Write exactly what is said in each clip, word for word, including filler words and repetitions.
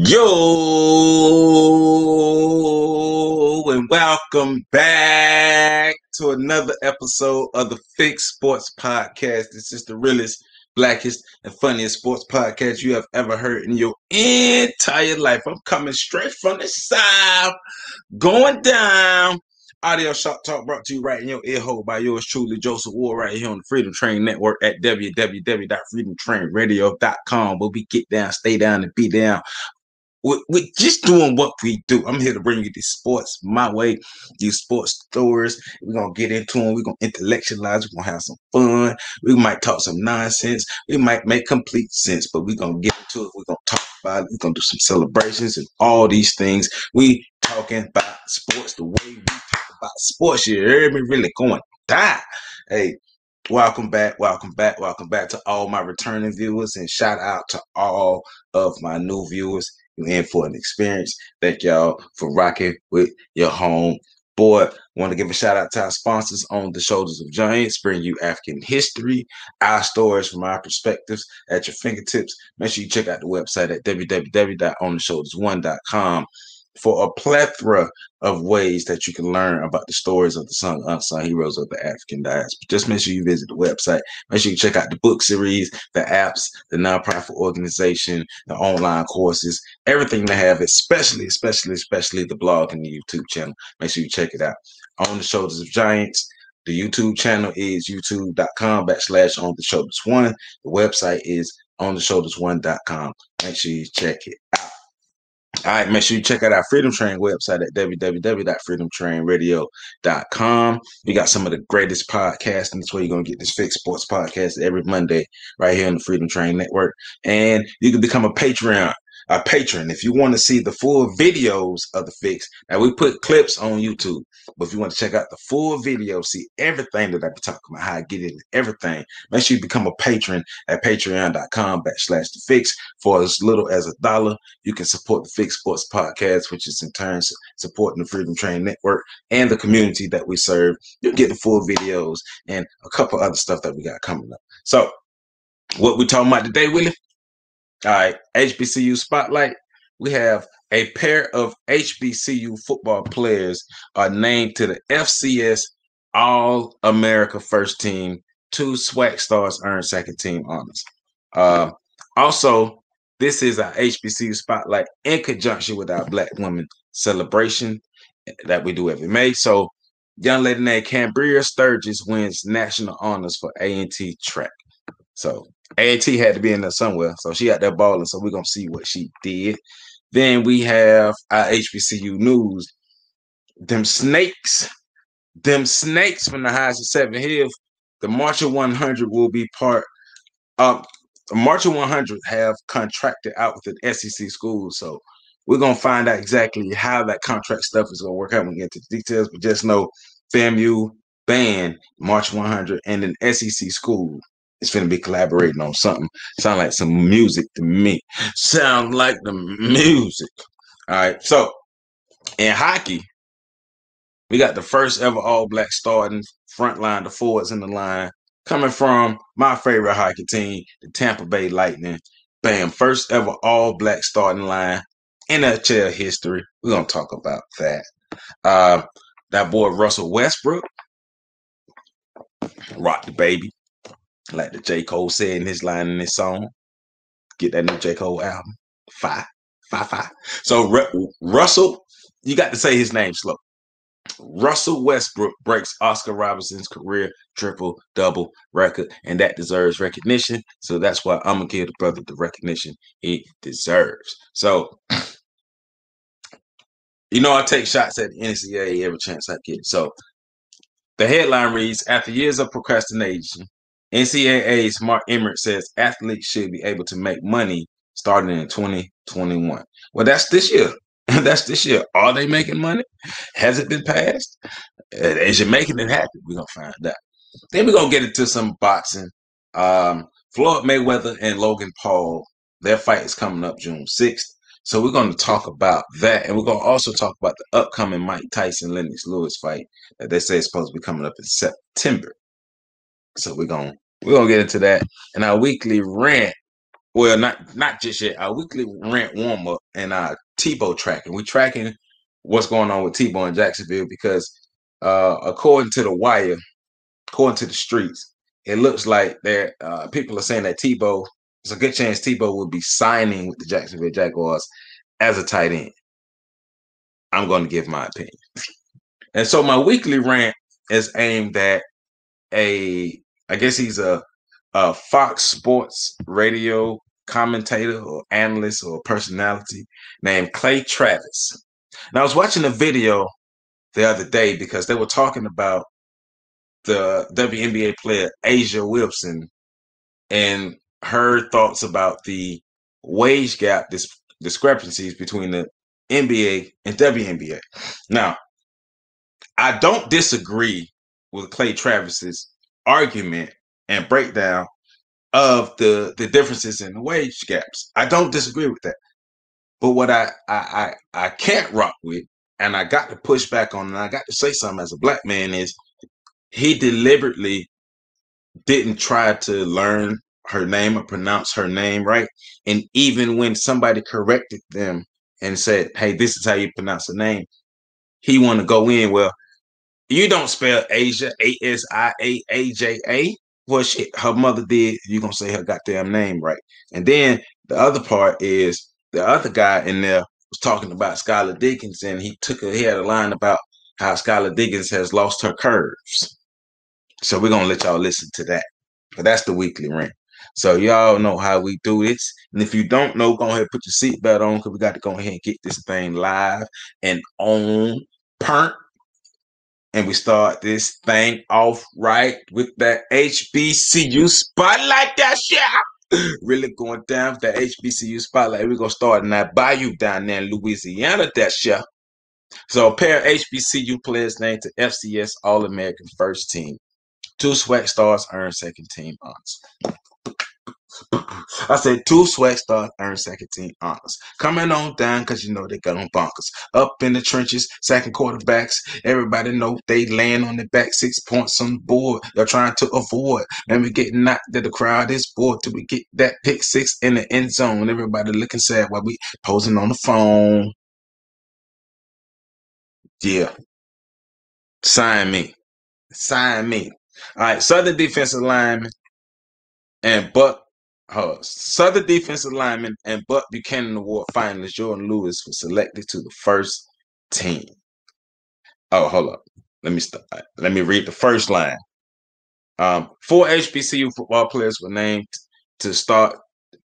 Yo, and welcome back to another episode of the Fix Sports Podcast. This is the realest, blackest, and funniest sports podcast you have ever heard in your entire life. I'm coming straight from the South, going down. Audio Shop Talk brought to you right in your ear hole by yours truly, Joseph Ward, right here on the Freedom Train Network at w w w dot freedom train radio dot com, where we get down, stay down, and be down. We're, we're just doing what we do. I'm here to bring you these sports my way, these sports stories. We're going to get into them. We're going to intellectualize. We're going to have some fun. We might talk some nonsense. We might make complete sense, but we're going to get into it. We're going to talk about it. We're going to do some celebrations and all these things. We talking about sports the way we talk about sports. You heard me? Really going down. Hey, welcome back, welcome back, welcome back to all my returning viewers, and shout out to all of my new viewers. You're in for an experience. Thank y'all for rocking with your home boy. Want to give a shout out to our sponsors on the Shoulders of Giants, bring you African history, our stories from our perspectives at your fingertips. Make sure you check out the website at w w w dot on the shoulders one dot com for a plethora of ways that you can learn about the stories of the sung unsung heroes of the African diaspora. Just make sure you visit the website. Make sure you check out the book series, the apps, the nonprofit organization, the online courses, everything they have, especially, especially, especially the blog and the YouTube channel. Make sure you check it out. On the Shoulders of Giants, the YouTube channel is youtube.com backslash on the shoulders one. The website is on the shoulders one dot com. Make sure you check it out. All right, make sure you check out our Freedom Train website at w w w dot freedom train radio dot com. We got some of the greatest podcasts, and that's where you're going to get this Fix Sports Podcast every Monday right here on the Freedom Train Network. And you can become a Patreon, a patron, if you want to see the full videos of the Fix. Now, we put clips on YouTube, but if you want to check out the full video, see everything that I be talking about, how I get into everything, make sure you become a patron at patreon.com backslash the Fix. For as little as a dollar, you can support the Fix Sports Podcast, which is in turn supporting the Freedom Train Network and the community that we serve. You'll get the full videos and a couple other stuff that we got coming up. So, what we talking about today, Willie? All right, H B C U Spotlight. We have a pair of H B C U football players are named to the F C S All-America First Team. Two SWAC stars earned second team honors. Uh, also, this is our H B C U Spotlight in conjunction with our Black Women Celebration that we do every May. So, young lady named Cambria Sturgis wins national honors for A and T track. So, A and T had to be in there somewhere, so she out there balling, so we're going to see what she did. Then we have our H B C U news. Them snakes, them snakes from the Heights of Seven Hills, the Marcher one hundred will be part of, the Marcher one hundred have contracted out with the S E C schools, so we're going to find out exactly how that contract stuff is going to work out when we get to the details, but just know FAMU banned March one hundred and an S E C school. It's going to be collaborating on something. Sound like some music to me. Sound like the music. All right. So, in hockey, we got the first ever all-black starting front line, the forwards in the line, coming from my favorite hockey team, the Tampa Bay Lightning. Bam. First ever all-black starting line in N H L history. We're going to talk about that. Uh, that boy Russell Westbrook, rock the baby. Like the J. Cole said in his line in his song, get that new J. Cole album. Five, five, five. So R- Russell, you got to say his name slow. Russell Westbrook breaks Oscar Robertson's career triple-double record, and that deserves recognition. So that's why I'm going to give the brother the recognition he deserves. So, you know, I take shots at the N C double A every chance I get. So the headline reads, after years of procrastination, N C double A's Mark Emmert says athletes should be able to make money starting in twenty twenty-one. Well, that's this year. That's this year. Are they making money? Has it been passed? Is it making it happen? We're going to find out. Then we're going to get into some boxing. Um, Floyd Mayweather and Logan Paul, their fight is coming up June sixth. So we're going to talk about that. And we're going to also talk about the upcoming Mike Tyson Lennox Lewis fight that they say is supposed to be coming up in September. So we're going to We're going to get into that in our weekly rant. well, not not just yet. Our weekly rant warm up and our Tebow tracking. We tracking what's going on with Tebow in Jacksonville because, uh, according to the Wire, according to the streets, it looks like there uh, people are saying that Tebow. There's a good chance Tebow will be signing with the Jacksonville Jaguars as a tight end. I'm going to give my opinion, and so my weekly rant is aimed at a. I guess he's a, a Fox Sports radio commentator or analyst or personality named Clay Travis. And I was watching a video the other day because they were talking about the W N B A player A'ja Wilson and her thoughts about the wage gap dis- discrepancies between the N B A and W N B A. Now, I don't disagree with Clay Travis's argument and breakdown of the the differences in the wage gaps. I don't disagree with that. But what I I I, I can't rock with, and I got to push back on, and I got to say something as a black man, is he deliberately didn't try to learn her name or pronounce her name right. And even when somebody corrected them and said, "Hey, this is how you pronounce the name," he want to go in, well, you don't spell Asia, A S I A A J A. Well, shit, her mother did. You're going to say her goddamn name right. And then the other part is the other guy in there was talking about Skylar Diggins, and he took a, he had a line about how Skylar Diggins has lost her curves. So we're going to let y'all listen to that. But that's the weekly rant. So y'all know how we do this. And if you don't know, go ahead and put your seatbelt on because we got to go ahead and get this thing live and on perk. And we start this thing off right with that H B C U spotlight. That shit really going down with that H B C U spotlight. We're going to start in that bayou down there in Louisiana. That shit. So a pair of H B C U players named to F C S All-American First Team. Two SWAC stars earn second team honors. I said two SWAC stars earn second team honors. Coming on down because you know they got on bonkers. Up in the trenches, second quarterbacks. Everybody know they laying on the back, six points on the board. They're trying to avoid. And we get knocked that the crowd is bored till we get that pick six in the end zone. Everybody looking sad while we posing on the phone. Yeah. Sign me. Sign me. All right, Southern defensive lineman and Buck uh, Southern defensive lineman and Buck Buchanan Award finalist Jordan Lewis was selected to the first team. Oh, hold up. Let me start. Let me read the first line. Um, four H B C U football players were named to start.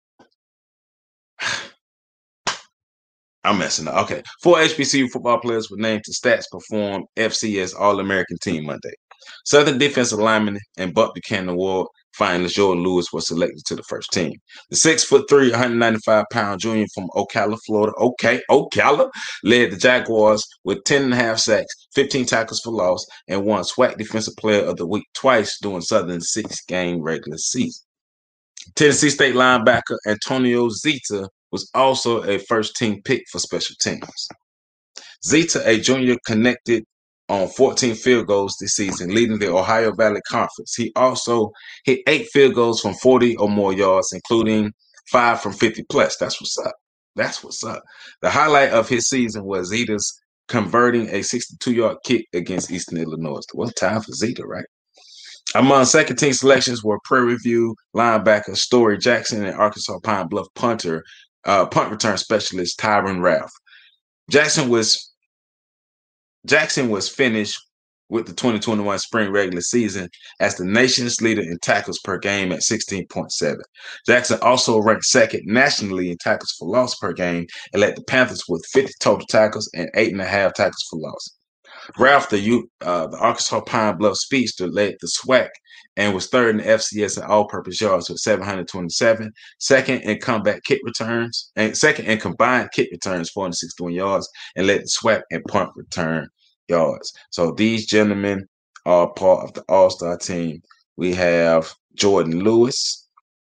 I'm messing up. Okay. Four H B C U football players were named to Stats Perform F C S All-American Team Monday. Southern defensive lineman and Buck Buchanan Award finalist Jordan Lewis was selected to the first team. The six foot three, one hundred ninety-five pound junior from Ocala, Florida, okay, Ocala, led the Jaguars with ten and a half sacks, fifteen tackles for loss, and won SWAC Defensive Player of the Week twice during Southern's six-game regular season. Tennessee State linebacker Antonio Zita was also a first-team pick for special teams. Zita, a junior, connected on fourteen field goals this season, leading the Ohio Valley Conference. He also hit eight field goals from forty or more yards, including five from fifty plus. That's what's up. That's what's up. The highlight of his season was Zita's converting a sixty-two-yard kick against Eastern Illinois. What time for Zita, right? Among second team selections were Prairie View linebacker Story Jackson and Arkansas Pine Bluff punter, uh, punt return specialist Tyron Ralph. Jackson was Jackson was finished with the twenty twenty-one spring regular season as the nation's leader in tackles per game at sixteen point seven. Jackson also ranked second nationally in tackles for loss per game and led the Panthers with fifty total tackles and eight and a half tackles for loss. Ralph, the, uh, the Arkansas Pine Bluff speedster, led the SWAC and was third in the F C S in all-purpose yards with seven hundred twenty-seven, second in comeback kick returns, and second in combined kick returns, four hundred sixty-one yards, and led the SWAC in punt return yards. So these gentlemen are part of the All-Star team. We have Jordan Lewis,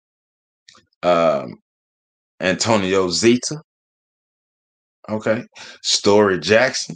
um, Antonio Zita, okay, Story Jackson,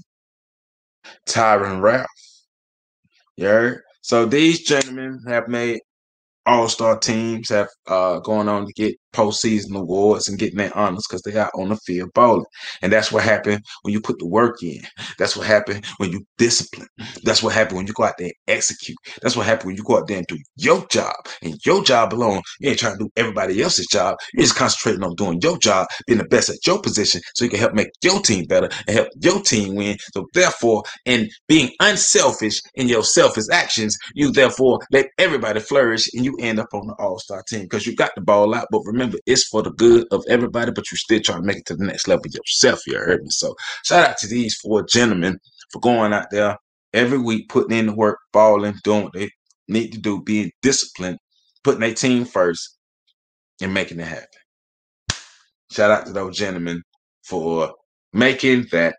Tyron Ralph. You heard? So these gentlemen have made all-star teams, have uh, gone on to get postseason awards and getting their honors because they out on the field balling. And that's what happened when you put the work in. That's what happened when you discipline. That's what happened when you go out there and execute. That's what happened when you go out there and do your job. And your job alone, you ain't trying to do everybody else's job. You're just concentrating on doing your job, being the best at your position so you can help make your team better and help your team win. So therefore, in being unselfish in your selfish actions, you therefore let everybody flourish and you end up on the all-star team because you got the ball out. But remember, it's for the good of everybody, but you're still trying to make it to the next level yourself. You heard me? So shout out to these four gentlemen for going out there every week, putting in the work, balling, doing what they need to do, being disciplined, putting their team first, and making it happen. Shout out to those gentlemen for making that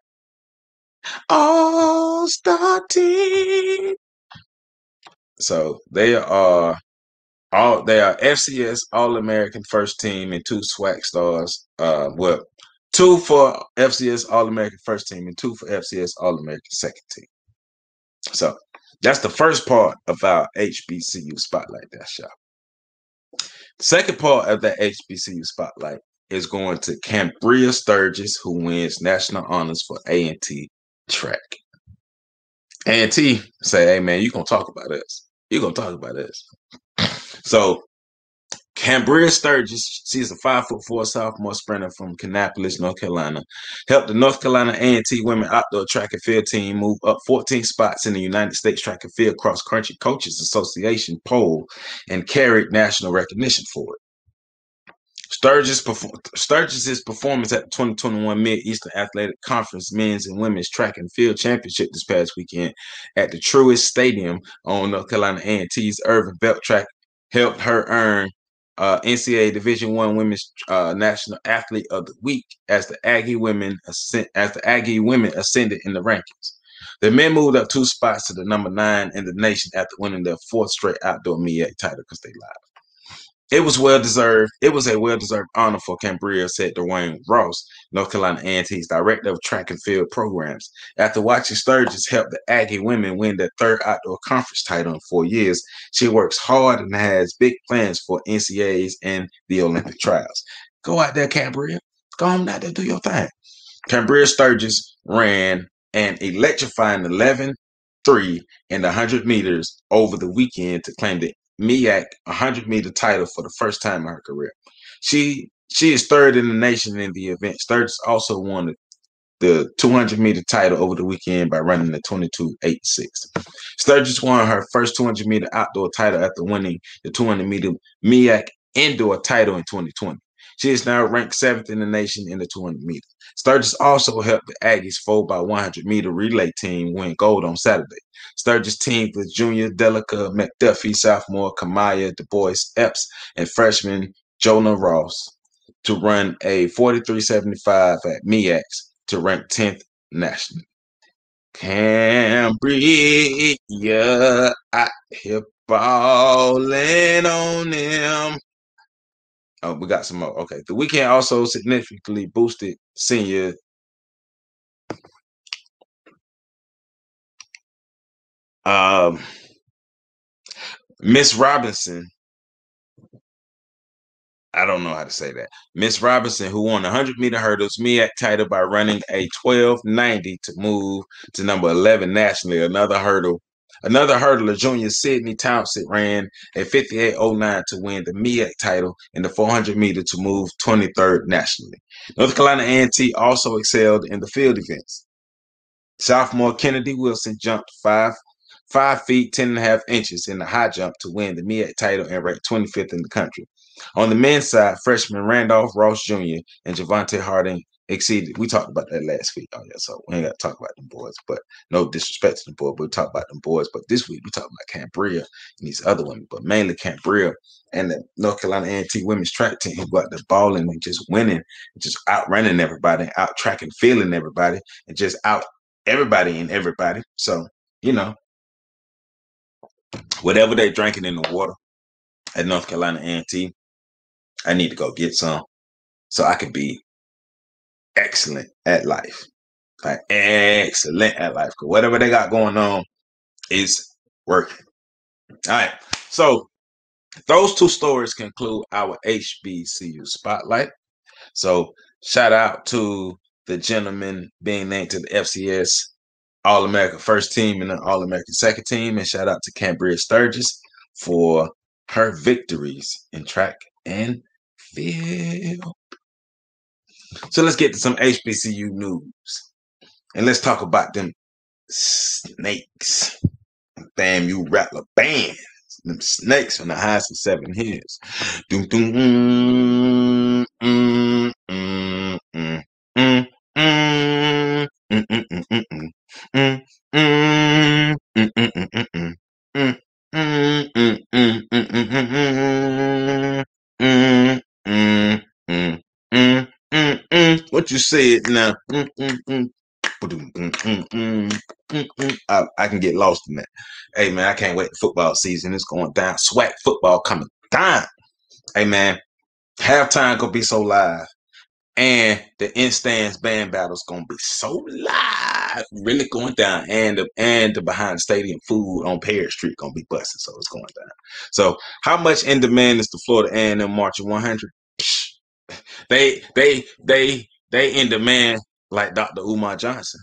all-star team. So they are all they are F C S All-American first team and two SWAC stars. Uh, well, two for F C S All-American first team and two for F C S All-American second team. So that's the first part of our H B C U Spotlight that show. The second part of that H B C U Spotlight is going to Cambria Sturgis, who wins national honors for A and T track. A and T say, hey, man, you're going to talk about us. You're going to talk about us. So Cambria Sturgis, she's a five foot four sophomore sprinter from Kannapolis, North Carolina. Helped the North Carolina A and T women outdoor track and field team move up fourteen spots in the United States Track and Field Cross Country Coaches Association poll and carried national recognition for it. Sturgis perform- Sturgis's performance at the twenty twenty-one Mid-Eastern Athletic Conference Men's and Women's Track and Field Championship this past weekend at the Truist Stadium on North Carolina A and T's Irvin Belt Track helped her earn uh, N C double A Division One Women's uh, National Athlete of the Week as the Aggie women ascend- as the Aggie women ascended in the rankings. The men moved up two spots to the number nine in the nation after winning their fourth straight outdoor M E A C title because they lied. It was well deserved. It was a well deserved honor for Cambria, said Dwayne Ross, North Carolina A and T's director of track and field programs. After watching Sturgis help the Aggie women win their third outdoor conference title in four years, she works hard and has big plans for N C double A's and the Olympic trials. Go out there, Cambria. Go on out there, do your thing. Cambria Sturgis ran an electrifying eleven three in the one hundred meters over the weekend to claim the M E A C one hundred meter title for the first time in her career. She she is third in the nation in the event. Sturgis also won the, the two hundred meter title over the weekend by running the twenty-two eighty-six. Sturgis won her first two hundred meter outdoor title after winning the two hundred meter M E A C indoor title in twenty twenty. She is now ranked seventh in the nation in the two hundred meters. Sturgis also helped the Aggies four by one hundred meter relay team win gold on Saturday. Sturgis teamed with junior Delica McDuffie, sophomore Kamaya Du Bois Epps, and freshman Jonah Ross to run a forty-three seventy-five at M E A C to rank tenth nationally. Cambria out here balling on them. Oh, we got some more. Okay. The weekend also significantly boosted senior um, Miss Robinson. I don't know how to say that. Miss Robinson, who won the one hundred meter hurdles M E A C title by running a twelve ninety to move to number eleven nationally. Another hurdle. Another hurdler, junior Sydney Townsend, ran a fifty-eight oh nine to win the M E A C title in the four hundred meter to move twenty-third nationally. North Carolina A and T also excelled in the field events. Sophomore Kennedy Wilson jumped five, five feet, ten and a half inches in the high jump to win the M E A C title and ranked twenty-fifth in the country. On the men's side, freshman Randolph Ross Junior and Javante Harding exceeded. We talked about that last week. Oh, yeah, so we ain't got to talk about them boys, but no disrespect to the boys, but we talk about them boys. But this week, we talk about Cambria and these other women, but mainly Cambria and the North Carolina A and T women's track team who got the balling and just winning, and just outrunning everybody, out tracking, feeling everybody, and just out everybody and everybody. So, you know, whatever they're drinking in the water at North Carolina A and T, I need to go get some so I can be excellent at life. Like excellent at life. Because whatever they got going on is working. All right. So Those two stories conclude our H B C U spotlight. So shout out to the gentleman being named to the F C S All-American first team and the All-American second team. And shout out to Cambria Sturgis for her victories in track and field. So let's get to some H B C U news. And let's talk about them snakes. Damn, you Rattler bands. Them snakes from the heights of Seven Hills. Doom, doom, mm, mm, mm, mm, mm, mm, mm, mm, mm, mm, mm. Mm, mm, mm, mm, mm, mm, mm. Mm, mm, mm, mm, mm, mm, mm, mm. Mm, mm, mm, mm, mm, mm. What you said now? Mm, mm, mm. Ba-doom, mm, mm, mm, mm, mm. I, I can get lost in that. Hey man, I can't wait. The football season is going down. Swag football coming down. Hey man, halftime gonna be so live. And the in stands band battle's gonna be so live, really going down, and the and the behind the stadium food on Perry Street gonna be busting, so it's going down. So, how much in demand is the Florida A and M Marching one hundred? They they they they in demand like Doctor Umar Johnson.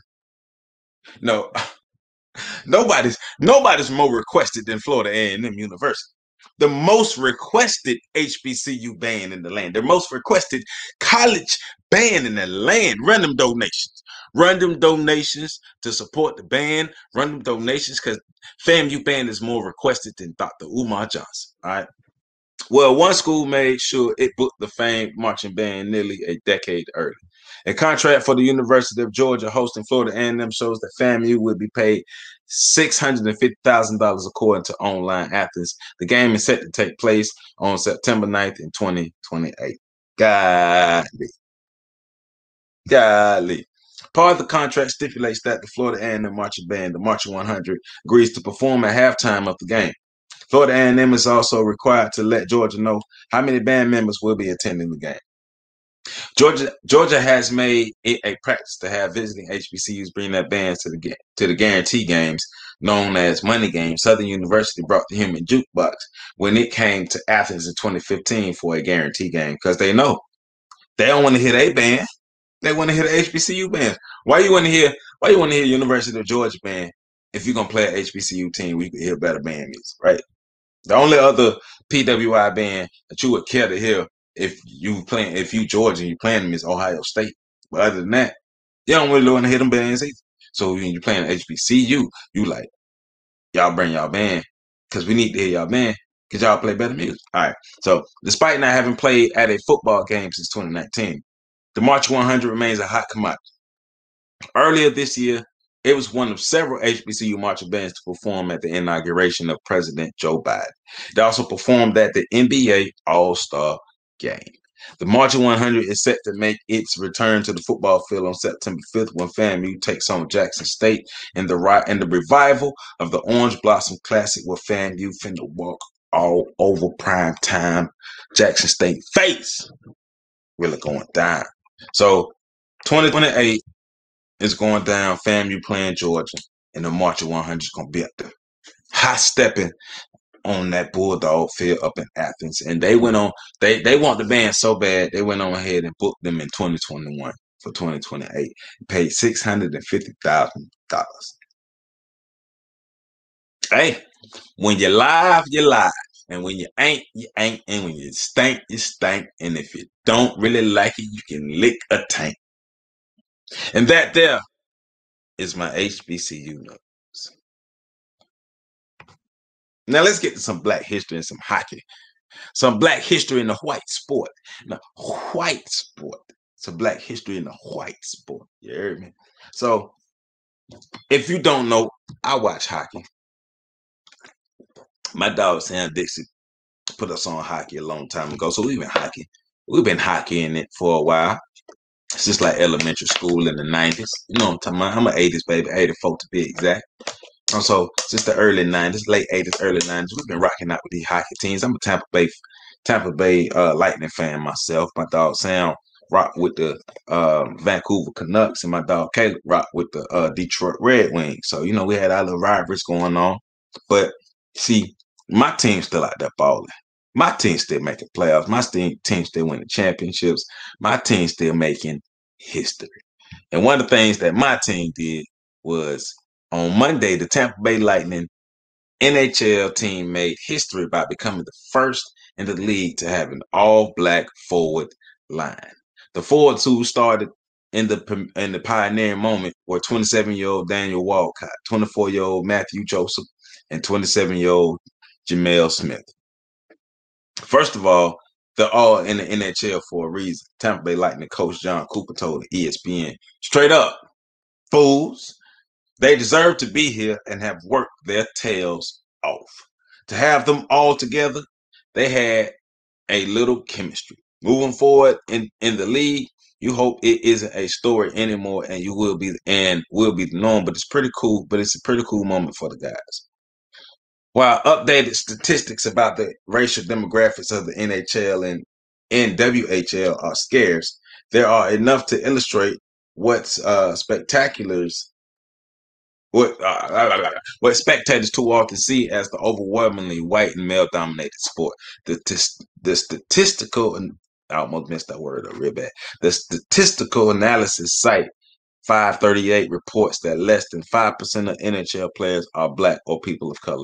No, nobody's nobody's more requested than Florida A and M University. The most requested H B C U band in the land. The most requested college band in the land. Run them donations. Run them donations to support the band. Run them donations because FAMU band is more requested than Doctor Umar Johnson. All right. Well, one school made sure it booked the famed marching band nearly a decade early. A contract for the University of Georgia hosting Florida A and M shows that FAMU will be paid six hundred fifty thousand dollars according to Online Athens. The game is set to take place on September ninth in twenty twenty-eight. Golly. Golly. Part of the contract stipulates that the Florida A and M marching band, the Marching one hundred, agrees to perform at halftime of the game. Florida A and M is also required to let Georgia know how many band members will be attending the game. Georgia Georgia has made it a practice to have visiting H B C Us bring their bands to the to the guarantee games known as money games. Southern University brought the Human Jukebox when it came to Athens in twenty fifteen for a guarantee game because they know they don't want to hear their band. They want to hear the H B C U band. Why you want to hear? Why you want to hear University of Georgia band if you're gonna play an H B C U team? We can hear better band music, right? The only other P W I band that you would care to hear if you playing, if you Georgia and you playing them is Ohio State. But other than that, you don't really want to hear them bands either. So when you're playing H B C U, you like y'all bring y'all band because we need to hear y'all band because y'all play better music. All right. So despite not having played at a football game since twenty nineteen, the March one hundred remains a hot commodity. Earlier this year, it was one of several H B C U marching bands to perform at the inauguration of President Joe Biden. They also performed at the N B A All-Star Game. The Marching one hundred is set to make its return to the football field on September fifth when FAMU takes on Jackson State in the ri- and the revival of the Orange Blossom Classic where FAMU finna walk all over prime time Jackson State face. Really going down. So twenty twenty-eight is going down. FAMU playing Georgia, and the Marching one hundred is gonna be up there, high stepping on that Bulldog field up in Athens. And they went on. They they want the band so bad they went on ahead and booked them in twenty twenty-one for twenty twenty-eight. Paid six hundred and fifty thousand dollars. Hey, when you live, you live. And when you ain't, you ain't. And when you stank, you stank. And if you don't really like it, you can lick a tank. And that there is my H B C U notes. Now let's get to some black history and some hockey. Some black history in the white sport. The white sport. Some black history in the white sport. You heard me? So if you don't know, I watch hockey. My dog Sam Dixie put us on hockey a long time ago. So we've been hockey. We've been hockeying it for a while. It's just like elementary school in the nineties. You know what I'm talking about? I'm an eighties baby, eighty-four to be exact. And so since the early nineties, late eighties, early nineties, we've been rocking out with these hockey teams. I'm a Tampa Bay Tampa Bay uh, Lightning fan myself. My dog Sam rock with the uh, Vancouver Canucks, and my dog Caleb rock with the uh, Detroit Red Wings. So, you know, we had our little rivalries going on. But see, my team's still out there balling. My team still making playoffs. My team, team still winning championships. My team still making history. And one of the things that my team did was on Monday, the Tampa Bay Lightning N H L team made history by becoming the first in the league to have an all-black forward line. The forwards who started in the in the pioneering moment were twenty-seven-year-old Daniel Walcott, twenty-four-year-old Matthew Joseph, and twenty-seven-year-old Jamel Smith. First of all, they're all in the N H L for a reason. Tampa Bay Lightning coach John Cooper told E S P N, straight up, fools, they deserve to be here and have worked their tails off. To have them all together, they had a little chemistry. Moving forward in, in the league, you hope it isn't a story anymore and you will be and will be the norm, but it's pretty cool, but it's a pretty cool moment for the guys. While updated statistics about the racial demographics of the N H L and N W H L are scarce, there are enough to illustrate what's uh, spectaculars, what uh, what spectators too often see as the overwhelmingly white and male-dominated sport. The the statistical, and I almost missed that word up real bad. The statistical analysis site five thirty-eight reports that less than five percent of N H L players are black or people of color.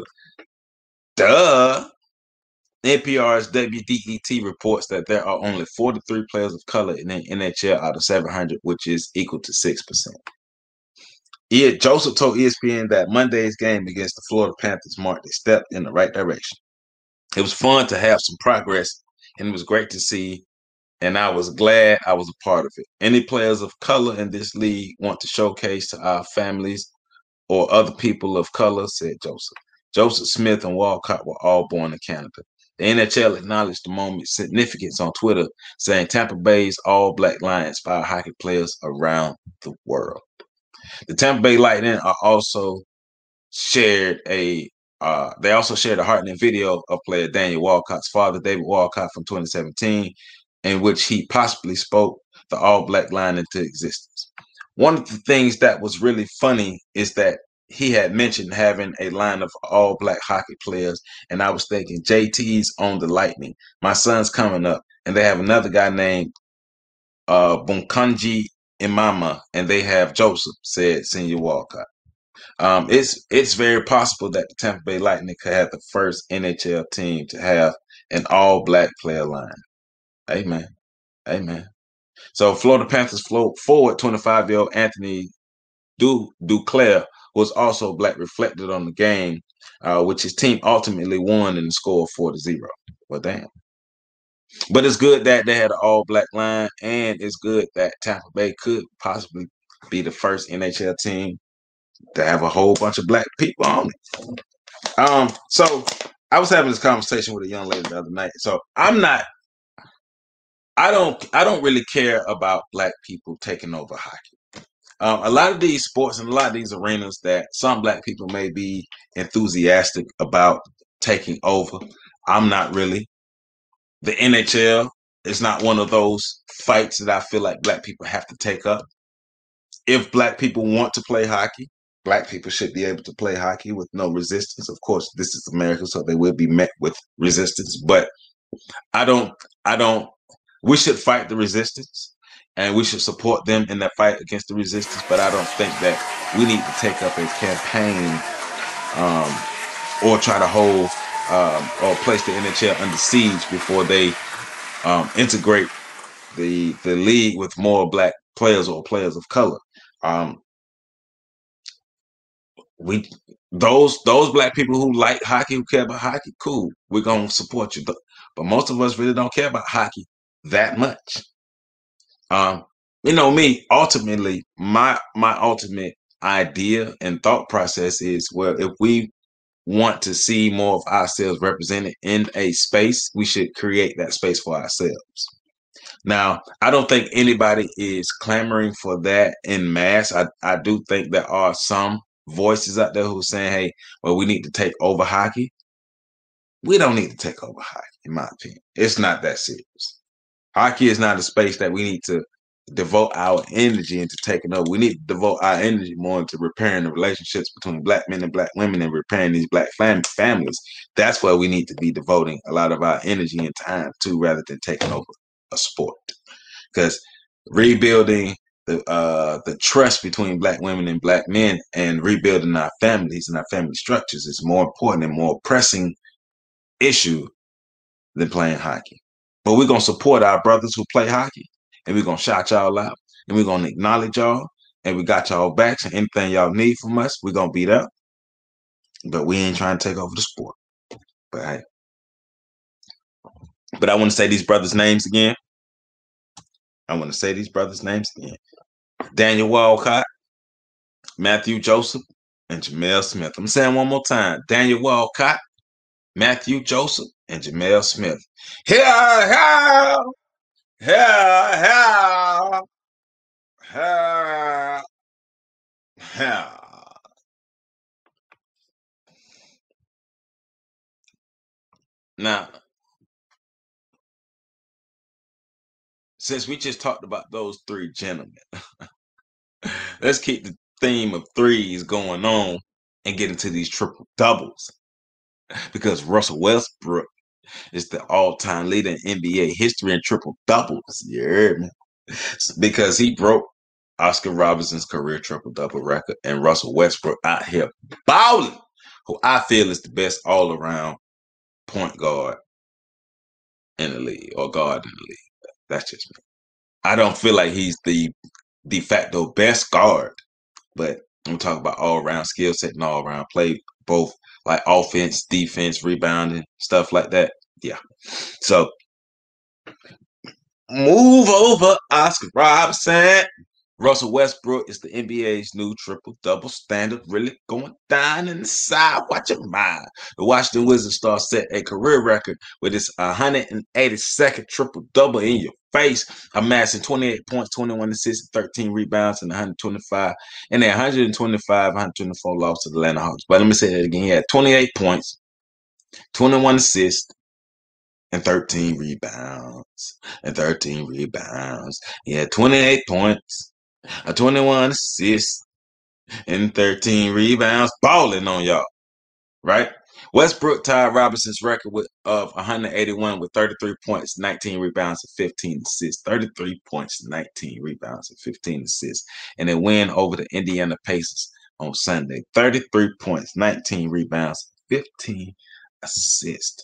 Duh. N P R's W D E T reports that there are only forty-three players of color in the N H L out of seven hundred, which is equal to six percent. Yeah, Joseph told E S P N that Monday's game against the Florida Panthers marked a step in the right direction. It was fun to have some progress, and it was great to see, and I was glad I was a part of it. Any players of color in this league want to showcase to our families or other people of color, said Joseph. Joseph Smith and Walcott were all born in Canada. The N H L acknowledged the moment's significance on Twitter, saying Tampa Bay's all-black line inspired hockey players around the world. The Tampa Bay Lightning are also shared a uh, they also shared a heartening video of player Daniel Walcott's father, David Walcott, from twenty seventeen, in which he possibly spoke the all-black line into existence. One of the things that was really funny is that he had mentioned having a line of all black hockey players, and I was thinking, J T's on the Lightning. My son's coming up, and they have another guy named uh, Bunkanji Imama, and they have Joseph, said Senior Walcott. Um, it's it's very possible that the Tampa Bay Lightning could have the first N H L team to have an all black player line. Amen. Amen. So Florida Panthers forward twenty-five-year-old Anthony Du Duclair was also black, reflected on the game, uh, which his team ultimately won in the score of four to zero. Well, damn. But it's good that they had an all-black line, and it's good that Tampa Bay could possibly be the first N H L team to have a whole bunch of black people on it. Um, so I was having this conversation with a young lady the other night. So I'm not, I don't, I don't really care about black people taking over hockey. Um, a lot of these sports and a lot of these arenas that some black people may be enthusiastic about taking over, I'm not really. The N H L is not one of those fights that I feel like black people have to take up. If black people want to play hockey, black people should be able to play hockey with no resistance. Of course, this is America, so they will be met with resistance. But I don't, I don't, we should fight the resistance. And we should support them in that fight against the resistance. But I don't think that we need to take up a campaign um, or try to hold um, or place the N H L under siege before they um, integrate the the league with more black players or players of color. Um, we those those black people who like hockey, who care about hockey, cool. We're gonna support you. But, but most of us really don't care about hockey that much. Um, you know me, ultimately, my my ultimate idea and thought process is, well, if we want to see more of ourselves represented in a space, we should create that space for ourselves. Now, I don't think anybody is clamoring for that in mass. I, I do think there are some voices out there who are saying, hey, well, we need to take over hockey. We don't need to take over hockey, in my opinion. It's not that serious. Hockey is not a space that we need to devote our energy into taking over. We need to devote our energy more into repairing the relationships between black men and black women and repairing these black fam- families. That's where we need to be devoting a lot of our energy and time to, rather than taking over a sport. Because rebuilding the uh, the trust between black women and black men and rebuilding our families and our family structures is more important and more pressing issue than playing hockey. But we're going to support our brothers who play hockey, and we're going to shout y'all out, and we're going to acknowledge y'all, and we got y'all backs, and anything y'all need from us, we're going to beat up. But we ain't trying to take over the sport. But hey. But I want to say these brothers' names again. I want to say these brothers' names again. Daniel Walcott, Matthew Joseph, and Jamel Smith. I'm saying one more time. Daniel Walcott, Matthew Joseph, and Jamel Smith. Here, here, here, here. Ha, ha. Now, since we just talked about those three gentlemen, let's keep the theme of threes going on and get into these triple doubles. Because Russell Westbrook is the all-time leader in N B A history in triple doubles. You heard me? Because he broke Oscar Robertson's career triple double record, and Russell Westbrook out here balling, who I feel is the best all-around point guard in the league, or guard in the league. That's just me. I don't feel like he's the de facto best guard, but I'm talking about all around skill set and all around play, both like offense, defense, rebounding, stuff like that. Yeah. So move over, Oscar Robertson. Russell Westbrook is the N B A's new triple-double standard, really going down in the side. Watch your mind. The Washington Wizards star set a career record with his one hundred eighty-second triple-double in your face, amassing twenty-eight points, twenty-one assists, thirteen rebounds, and one hundred twenty-five, and a one twenty-five, one twenty-four loss to the Atlanta Hawks. But let me say that again. He had twenty-eight points, twenty-one assists, and thirteen rebounds, and thirteen rebounds. He had twenty-eight points, a twenty-one assists, and thirteen rebounds, balling on y'all, right? Westbrook tied Robinson's record with of one hundred eighty-one with thirty-three points, nineteen rebounds, and fifteen assists. thirty-three points, nineteen rebounds, and fifteen assists. And a win over the Indiana Pacers on Sunday. thirty-three points, nineteen rebounds, fifteen assists.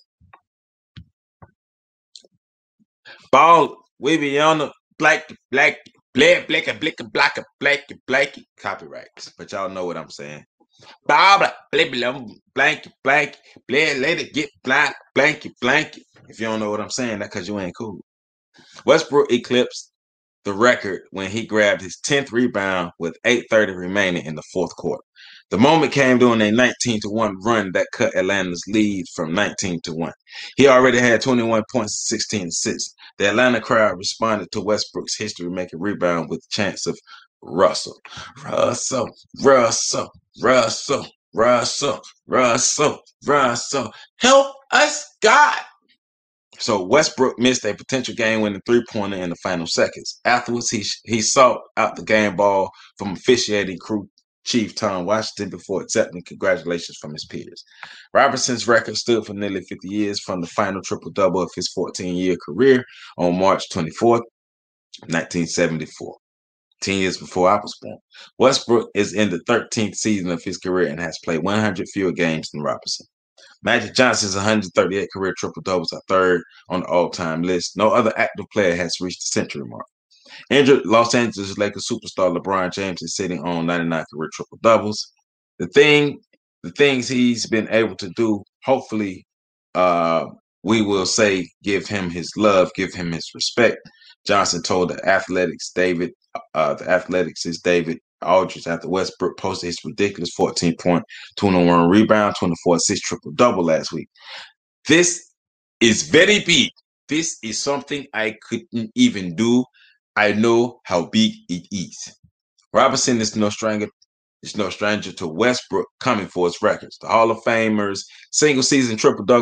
Ball, we be on the black, black, black, black, black, black, black, black, copyrights. But y'all know what I'm saying. Ball, black, black, blank, blank, black, let it get black, blank, blank. If you don't know what I'm saying, that's because you ain't cool. Westbrook eclipsed the record when he grabbed his tenth rebound with eight thirty remaining in the fourth quarter. The moment came during a nineteen to one run that cut Atlanta's lead from nineteen to one. He already had twenty-one points, sixteen assists. The Atlanta crowd responded to Westbrook's history-making rebound with chants of Russell, Russell, Russell, Russell, Russell, Russell, Russell, help us, God. So Westbrook missed a potential game-winning three-pointer in the final seconds. Afterwards, he he sought out the game ball from officiating crew chief Tom Washington before accepting congratulations from his peers. Robinson's record stood for nearly fifty years from the final triple-double of his fourteen-year career on March twenty-fourth, nineteen seventy-four. Ten years before I was born. Westbrook is in the thirteenth season of his career and has played one hundred fewer games than Robinson. Magic Johnson's one hundred thirty-eight career triple-doubles are third on the all-time list. No other active player has reached the century mark. Injured Los Angeles Lakers superstar LeBron James is sitting on ninety-nine career triple-doubles. The thing, the things he's been able to do, hopefully, uh, we will say, give him his love, give him his respect. Johnson told the Athletics, David, uh, the Athletics is David Aldridge after Westbrook posted his ridiculous fourteen point, twenty-one rebound, twenty-four assist triple-double last week. This is very big. This is something I couldn't even do. I know how big it is. Robinson is no stranger, is no stranger to Westbrook coming for his records. The Hall of Famers single-season triple-double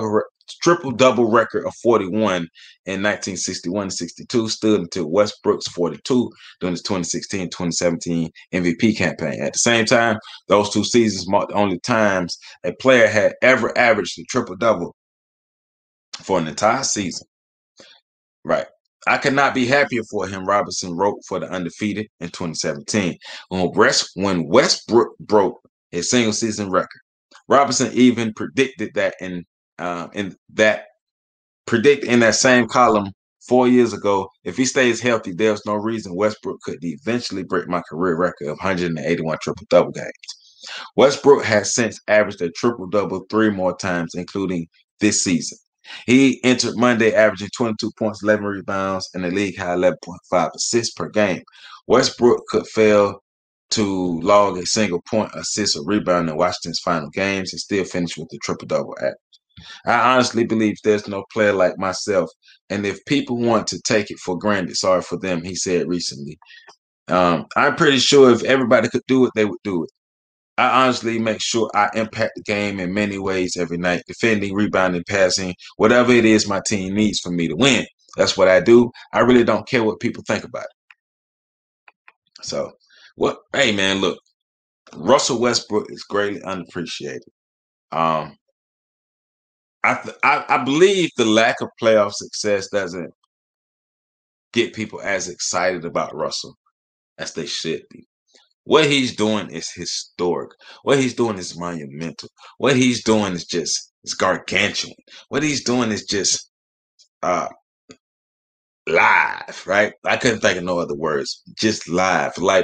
triple-double record of forty-one in nineteen sixty-one sixty-two stood until Westbrook's forty-two during his twenty sixteen twenty seventeen M V P campaign. At the same time, those two seasons marked the only times a player had ever averaged a triple-double for an entire season. Right. I could not be happier for him, Robinson wrote for the Undefeated in twenty seventeen. When, West, when Westbrook broke his single-season record, Robinson even predicted that in uh, in that predict in that same column four years ago, if he stays healthy, there's no reason Westbrook could eventually break my career record of one hundred eighty-one triple-double games. Westbrook has since averaged a triple-double three more times, including this season. He entered Monday averaging twenty-two points, eleven rebounds, and a league-high eleven point five assists per game. Westbrook could fail to log a single point, assist, or rebound in Washington's final games and still finish with a triple-double average. I honestly believe there's no player like myself, and if people want to take it for granted, sorry for them, he said recently. Um, I'm pretty sure if everybody could do it, they would do it. I honestly make sure I impact the game in many ways every night, defending, rebounding, passing, whatever it is my team needs for me to win. That's what I do. I really don't care what people think about it. So, what? Hey, man, look, Russell Westbrook is greatly unappreciated. Um, I, th- I I believe the lack of playoff success doesn't get people as excited about Russell as they should be. What he's doing is historic. What he's doing is monumental. What he's doing is just it's gargantuan. What he's doing is just uh live, right? I couldn't think of no other words. Just live. Like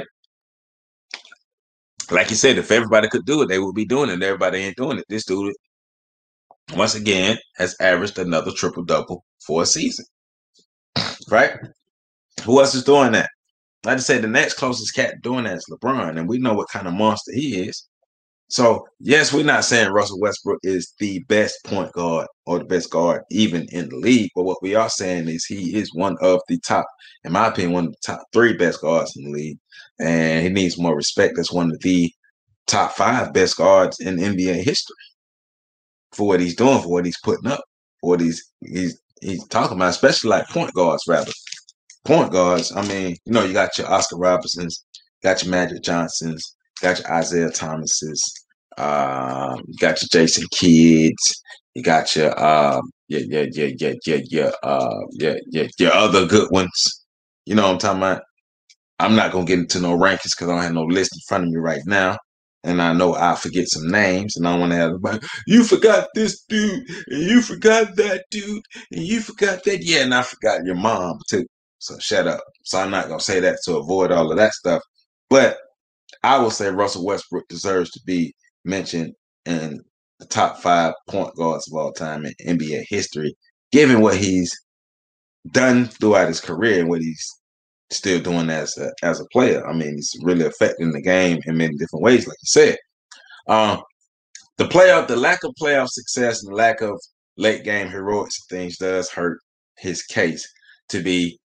like you said, if everybody could do it, they would be doing it. Everybody ain't doing it. This dude, once again, has averaged another triple-double for a season. Right? Who else is doing that? Like I said, the next closest cat doing that is LeBron, and we know what kind of monster he is. So, yes, we're not saying Russell Westbrook is the best point guard or the best guard even in the league, but what we are saying is he is one of the top, in my opinion, one of the top three best guards in the league, and he needs more respect as one of the top five best guards in N B A history for what he's doing, for what he's putting up, for what he's he's he's talking about, especially like point guards, rather. Point guards, I mean, you know, you got your Oscar Robertsons, got your Magic Johnsons, got your Isaiah Thomases, um, you got your Jason Kidds, you got your um, yeah, yeah, yeah, yeah, yeah, yeah, uh, yeah, yeah, your other good ones. You know what I'm talking about? I'm not gonna get into no rankings because I don't have no list in front of me right now. And I know I'll forget some names, and I don't want to have everybody, you forgot this dude, and you forgot that dude, and you forgot that. Yeah, and I forgot your mom too. So shut up. So I'm not going to say that to avoid all of that stuff. But I will say Russell Westbrook deserves to be mentioned in the top five point guards of all time in N B A history, given what he's done throughout his career and what he's still doing as a, as a player. I mean, he's really affecting the game in many different ways, like you said. Um, the playoff, the lack of playoff success and the lack of late game heroics and things does hurt his case to be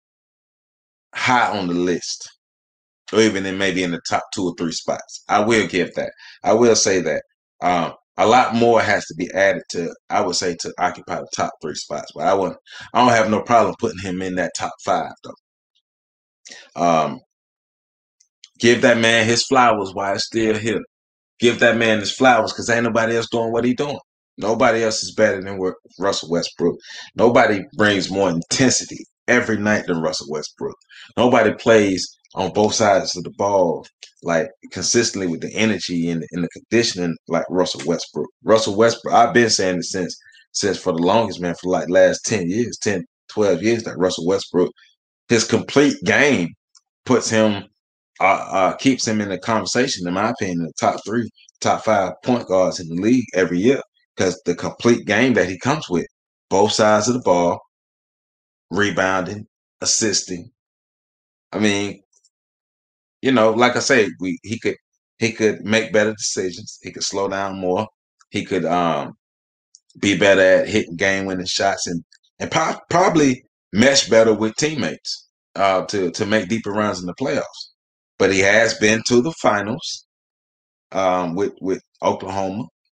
high on the list, or even in maybe in the top two or three spots. I will give that. I will say that. Um, a lot more has to be added to, I would say, to occupy the top three spots. But I wouldn't, I don't have no problem putting him in that top five though. Um, give that man his flowers while it's still here. Give that man his flowers because ain't nobody else doing what he doing. Nobody else is better than Russell Westbrook. Nobody brings more intensity every night than Russell Westbrook. Nobody plays on both sides of the ball like consistently with the energy and, and the conditioning like Russell Westbrook. Russell Westbrook, I've been saying it since since for the longest, man, for like last ten years, ten, twelve years, that Russell Westbrook, his complete game puts him, uh, uh, keeps him in the conversation, in my opinion, the top three, top five point guards in the league every year. Because the complete game that he comes with, both sides of the ball, rebounding, assisting. I mean, you know, like I say, we he could he could make better decisions. He could slow down more. He could um, be better at hitting game-winning shots and and po- probably mesh better with teammates uh, to to make deeper runs in the playoffs. But he has been to the finals um, with with Oklahoma.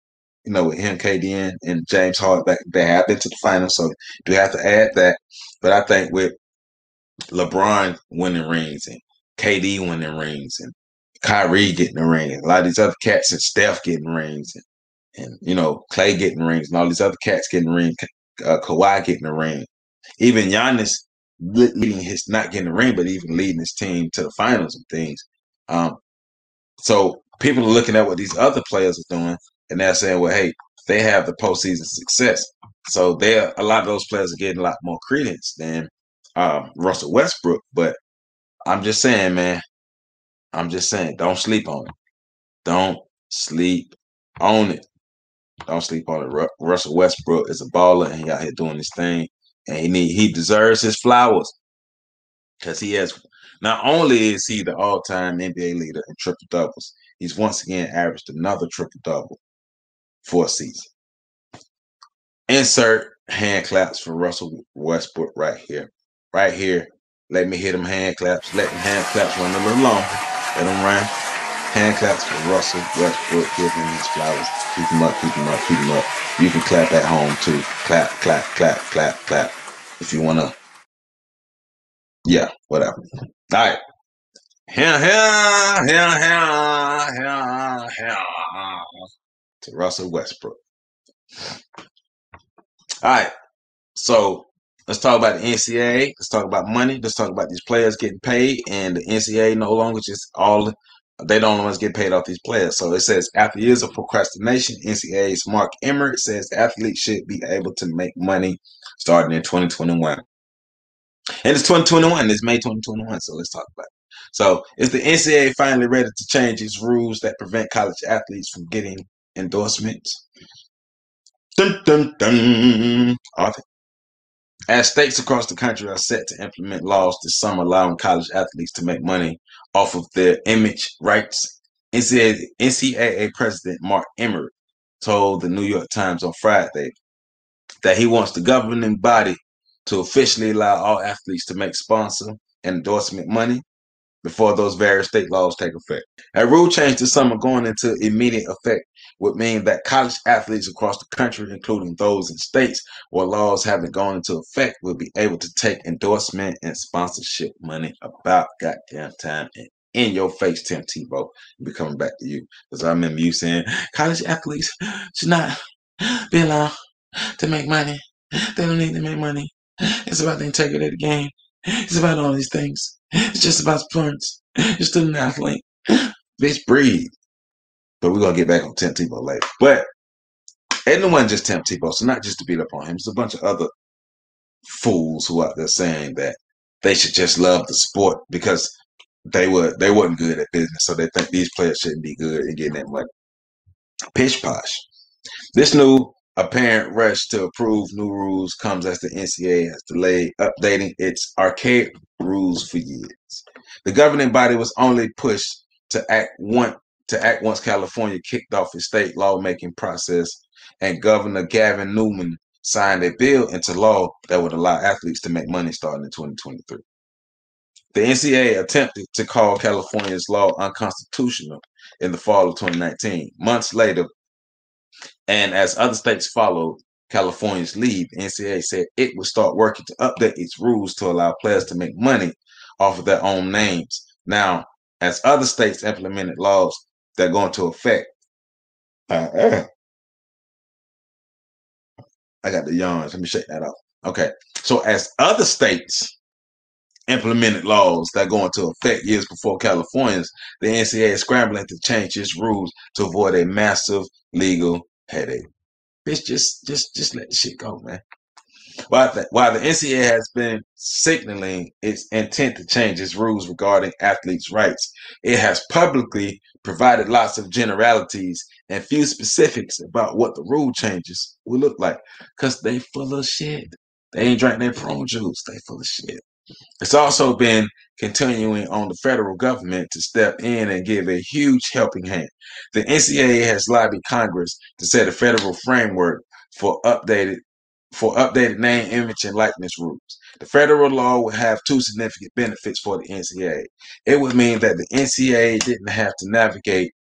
you know, with him, K D, and, and James Harden, back, they have been to the finals, so do have to add that. But I think with LeBron winning rings and K D winning rings and Kyrie getting the ring, and a lot of these other cats and Steph getting rings, and, and you know, Clay getting rings, and all these other cats getting rings, uh, Kawhi getting the ring, even Giannis leading his, not getting the ring, but even leading his team to the finals and things. Um, so people are looking at what these other players are doing, and they're saying, well, hey, they have the postseason success. So they're a lot of those players are getting a lot more credence than um, Russell Westbrook. But I'm just saying, man, I'm just saying, don't sleep on it. Don't sleep on it. Don't sleep on it. Ru- Russell Westbrook is a baller, and he out here doing his thing, and he need he deserves his flowers because he has. Not only is he the all-time N B A leader in triple doubles, he's once again averaged another triple double for a season. Insert hand claps for Russell Westbrook right here. Right here. Let me hit them hand claps. Let them hand claps run a little longer. Let them run. Hand claps for Russell Westbrook. Give him his flowers. Keep him up, keep him up, keep him up. You can clap at home too. Clap, clap, clap, clap, clap. If you want to. Yeah, whatever. All right. Here, here, here, here, here, here. To Russell Westbrook. All right. So let's talk about the N C double A. Let's talk about money. Let's talk about these players getting paid, and the N C double A no longer just all they don't always get paid off these players. So it says after years of procrastination, N C double A's Mark Emmert says athletes should be able to make money starting in twenty twenty-one. And it's twenty twenty-one. It's May twenty twenty-one. So let's talk about it. So is the N C double A finally ready to change its rules that prevent college athletes from getting endorsements? Dun, dun, dun. Are they? As states across the country are set to implement laws this summer allowing college athletes to make money off of their image rights, N C double A President Mark Emmert told the New York Times on Friday that he wants the governing body to officially allow all athletes to make sponsor and endorsement money before those various state laws take effect. A rule change this summer going into immediate effect would mean that college athletes across the country, including those in states where laws haven't gone into effect, will be able to take endorsement and sponsorship money about goddamn time. And in your face, Tim Tebow, be coming back to you. Because I remember you saying college athletes should not be allowed to make money. They don't need to make money. It's about the integrity of the game. It's about all these things. It's just about performance. You're still an athlete. Bitch, breathe. But we're going to get back on Tim Tebow later. But and it wasn't just Tim Tebow, so not just to beat up on him. There's a bunch of other fools who are out there saying that they should just love the sport because they were they weren't good at business, so they think these players shouldn't be good in getting that money. Pish posh. This new apparent rush to approve new rules comes as the N C double A has delayed updating its archaic rules for years. The governing body was only pushed to act one to act once California kicked off its state lawmaking process and Governor Gavin Newsom signed a bill into law that would allow athletes to make money starting in twenty twenty-three. The N C double A attempted to call California's law unconstitutional in the fall of twenty nineteen. Months later, and as other states followed California's lead, the N C double A said it would start working to update its rules to allow players to make money off of their own names. Now, as other states implemented laws that go into effect, uh, uh, I got the yawns. Let me shake that off. Okay, so as other states implemented laws that go into effect years before California's, the N C double A is scrambling to change its rules to avoid a massive legal headache. Bitch, just just just let the shit go, man. While the, while the N C double A has been signaling its intent to change its rules regarding athletes' rights, it has publicly provided lots of generalities and few specifics about what the rule changes will look like. Because they full of shit. They ain't drank their prune juice. They full of shit. It's also been continuing on the federal government to step in and give a huge helping hand. The N C double A has lobbied Congress to set a federal framework for updated for updated name, image, and likeness rules. The federal law would have two significant benefits for the N C double A. It would mean that the N C double A didn't have to navigate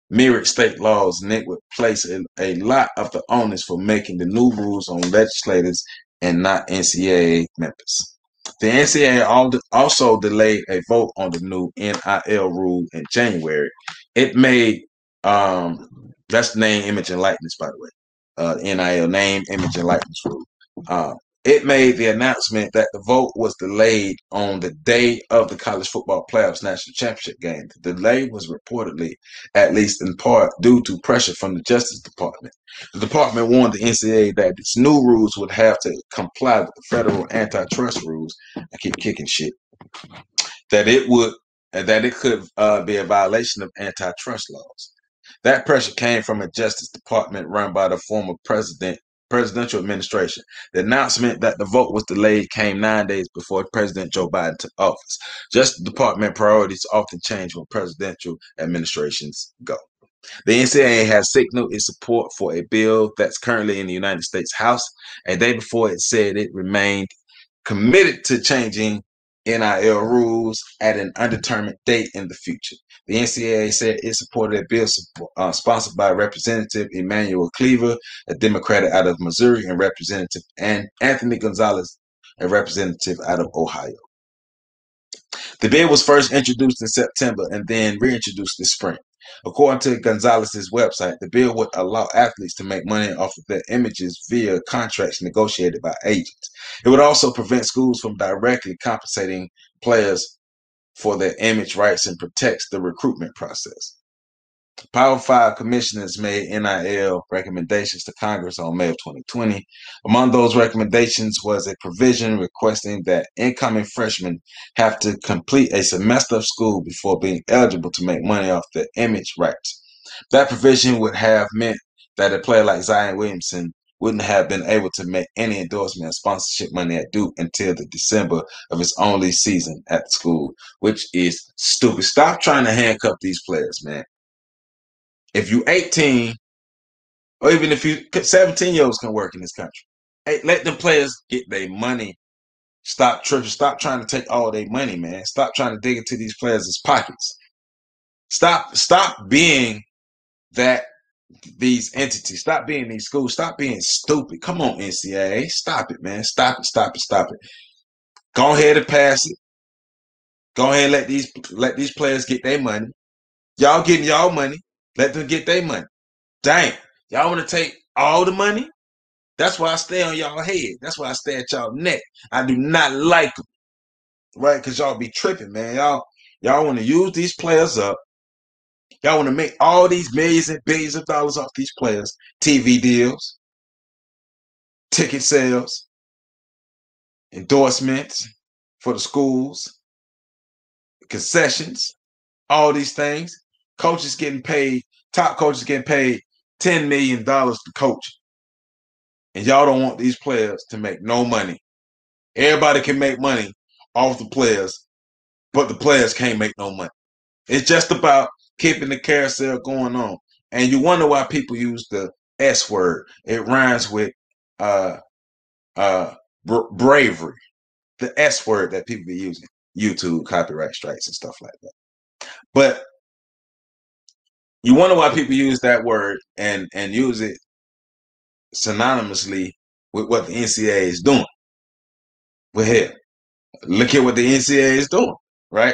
mirrored state laws, and it would place a, a lot of the onus for making the new rules on legislators and not N C double A members. The N C double A also delayed a vote on the new N I L rule in January. It made, um, that's name, image, and likeness, by the way. Uh, N I L, name, image, and likeness rule. Uh, it made the announcement that the vote was delayed on the day of the college football playoffs national championship game. The delay was reportedly, at least in part, due to pressure from the Justice Department. The department warned the N C double A that its new rules would have to comply with the federal antitrust rules. I keep kicking shit. That it would, that it could uh, be a violation of antitrust laws. That pressure came from a Justice Department run by the former president presidential administration. The announcement that the vote was delayed came nine days before President Joe Biden took office. Justice Department priorities often change when presidential administrations go. The N C double A has signaled its support for a bill that's currently in the United States House. A day before, it said it remained committed to changing N I L rules at an undetermined date in the future. The N C double A said it supported a bill uh, sponsored by Representative Emmanuel Cleaver, a Democrat out of Missouri, and Representative Anthony Gonzalez, a representative out of Ohio. The bill was first introduced in September and then reintroduced this spring. According to Gonzalez's website, the bill would allow athletes to make money off of their images via contracts negotiated by agents. It would also prevent schools from directly compensating players for their image rights and protects the recruitment process. Power five commissioners made N I L recommendations to Congress on May of twenty twenty. Among those recommendations was a provision requesting that incoming freshmen have to complete a semester of school before being eligible to make money off their image rights. That provision would have meant that a player like Zion Williamson wouldn't have been able to make any endorsement and sponsorship money at Duke until the December of his only season at the school, which is stupid. Stop trying to handcuff these players, man. If you eighteen, or even if you seventeen year olds can work in this country, hey, let them players get their money. Stop tripping. Stop trying to take all their money, man. Stop trying to dig into these players' pockets. Stop, stop being that these entities. Stop being these schools. Stop being stupid. Come on, N C double A. Stop it, man. Stop it. Stop it. Stop it. Go ahead and pass it. Go ahead and let these let these players get their money. Y'all getting y'all money. Let them get their money. Dang. Y'all want to take all the money? That's why I stay on y'all head. That's why I stay at y'all neck. I do not like them. Right? Because y'all be tripping, man. Y'all, y'all want to use these players up. Y'all want to make all these millions and billions of dollars off these players. T V deals, ticket sales, endorsements for the schools, concessions, all these things. Coaches getting paid, top coaches getting paid ten million dollars to coach. And y'all don't want these players to make no money. Everybody can make money off the players, but the players can't make no money. It's just about keeping the carousel going on. And you wonder why people use the S word. It rhymes with uh, uh, bra- bravery. The S word that people be using. YouTube, copyright strikes and stuff like that. But you wonder why people use that word and, and use it synonymously with what the N C double A is doing. Well, hell, look at what the N C double A is doing, right?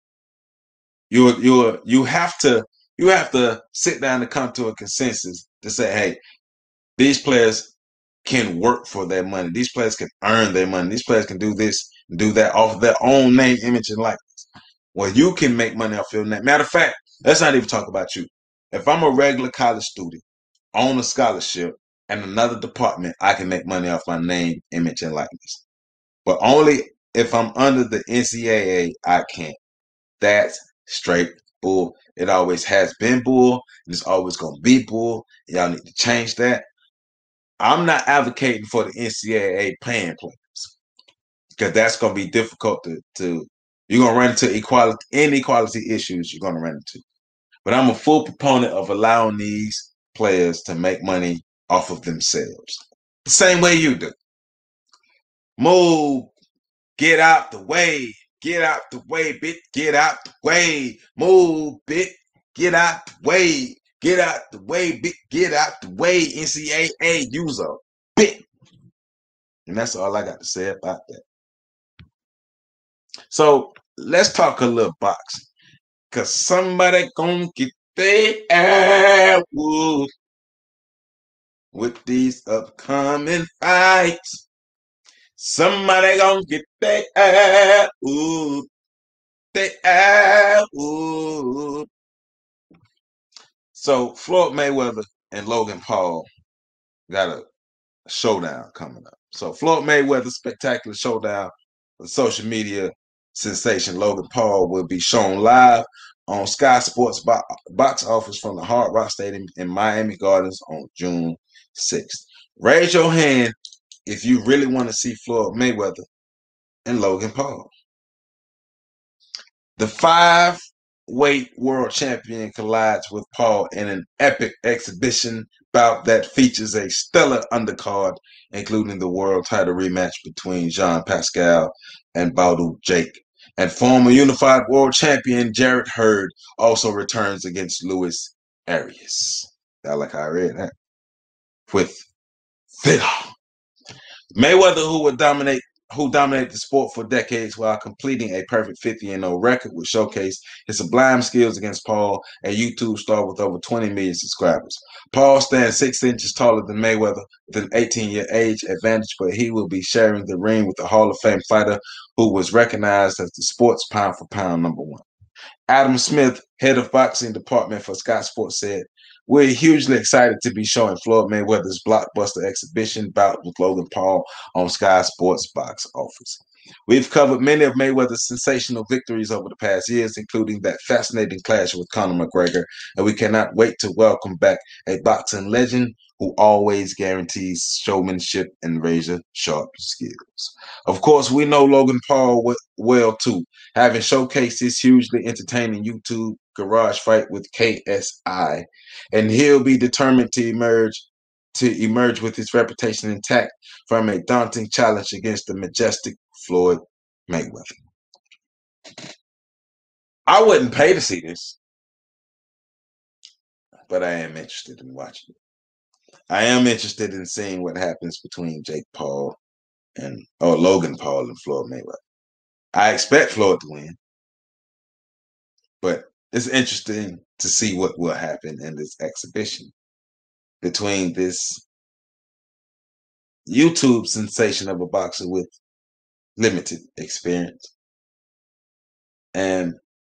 You you you have to you have to sit down and come to a consensus to say, hey, these players can work for their money. These players can earn their money. These players can do this and do that off of their own name, image, and likeness. Well, you can make money off your name. Matter of fact, let's not even talk about you. If I'm a regular college student on a scholarship in another department, I can make money off my name, image, and likeness. But only if I'm under the N C double A, I can't. That's straight bull. It always has been bull. And it's always going to be bull. Y'all need to change that. I'm not advocating for the N C double A paying players because that's going to be difficult to, to you're going to run into equality, inequality issues you're going to run into. But I'm a full proponent of allowing these players to make money off of themselves. The same way you do. Move, get out the way, get out the way, bitch, get out the way, move, bitch, get out the way. Get out the way, big. Get out the way, N C A A. Use a bit. And that's all I got to say about that. So let's talk a little boxing. Cause somebody gonna get their ass whooped with these upcoming fights. Somebody gonna get their ass whooped. Their ass whooped. So Floyd Mayweather and Logan Paul got a showdown coming up. So Floyd Mayweather's spectacular showdown with social media sensation Logan Paul will be shown live on Sky Sports bo- box office from the Hard Rock Stadium in Miami Gardens on June sixth. Raise your hand if you really want to see Floyd Mayweather and Logan Paul. The five-weight world champion collides with Paul in an epic exhibition bout that features a stellar undercard, including the world title rematch between Jean Pascal and Badou Jack. And former unified world champion Jarrett Hurd also returns against Luis Arias. I like how I read that. With vigor. Mayweather, who would dominate who dominated the sport for decades while completing a perfect fifty and oh record, will showcase his sublime skills against Paul, a YouTube star with over twenty million subscribers. Paul stands six inches taller than Mayweather with an eighteen-year age advantage, but he will be sharing the ring with the Hall of Fame fighter who was recognized as the sport's pound-for-pound number one. Adam Smith, head of boxing department for Sky Sports, said, "We're hugely excited to be showing Floyd Mayweather's blockbuster exhibition bout with Logan Paul on Sky Sports box office. We've covered many of Mayweather's sensational victories over the past years, including that fascinating clash with Conor McGregor, and we cannot wait to welcome back a boxing legend who always guarantees showmanship and razor-sharp skills. Of course, we know Logan Paul well, too, having showcased his hugely entertaining YouTube garage fight with K S I, and he'll be determined to emerge to emerge with his reputation intact from a daunting challenge against the majestic Floyd Mayweather." I wouldn't pay to see this, but I am interested in watching it. I am interested in seeing what happens between Jake Paul and or Logan Paul and Floyd Mayweather. I expect Floyd to win, but it's interesting to see what will happen in this exhibition between this YouTube sensation of a boxer with limited experience and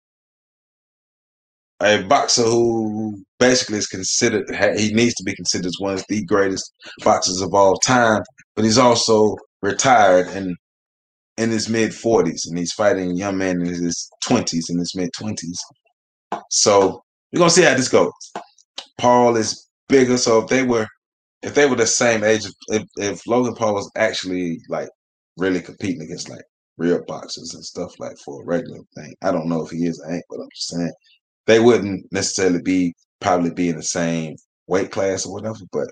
a boxer who basically is considered, he needs to be considered as one of the greatest boxers of all time, but he's also retired and in his mid forties, and he's fighting a young man in his twenties, in his mid twenties. So we're gonna see how this goes. Paul is bigger, so if they were if they were the same age, if, if Logan Paul was actually like really competing against like real boxers and stuff like for a regular thing, I don't know if he is or ain't, but I'm just saying they wouldn't necessarily be probably be in the same weight class or whatever, but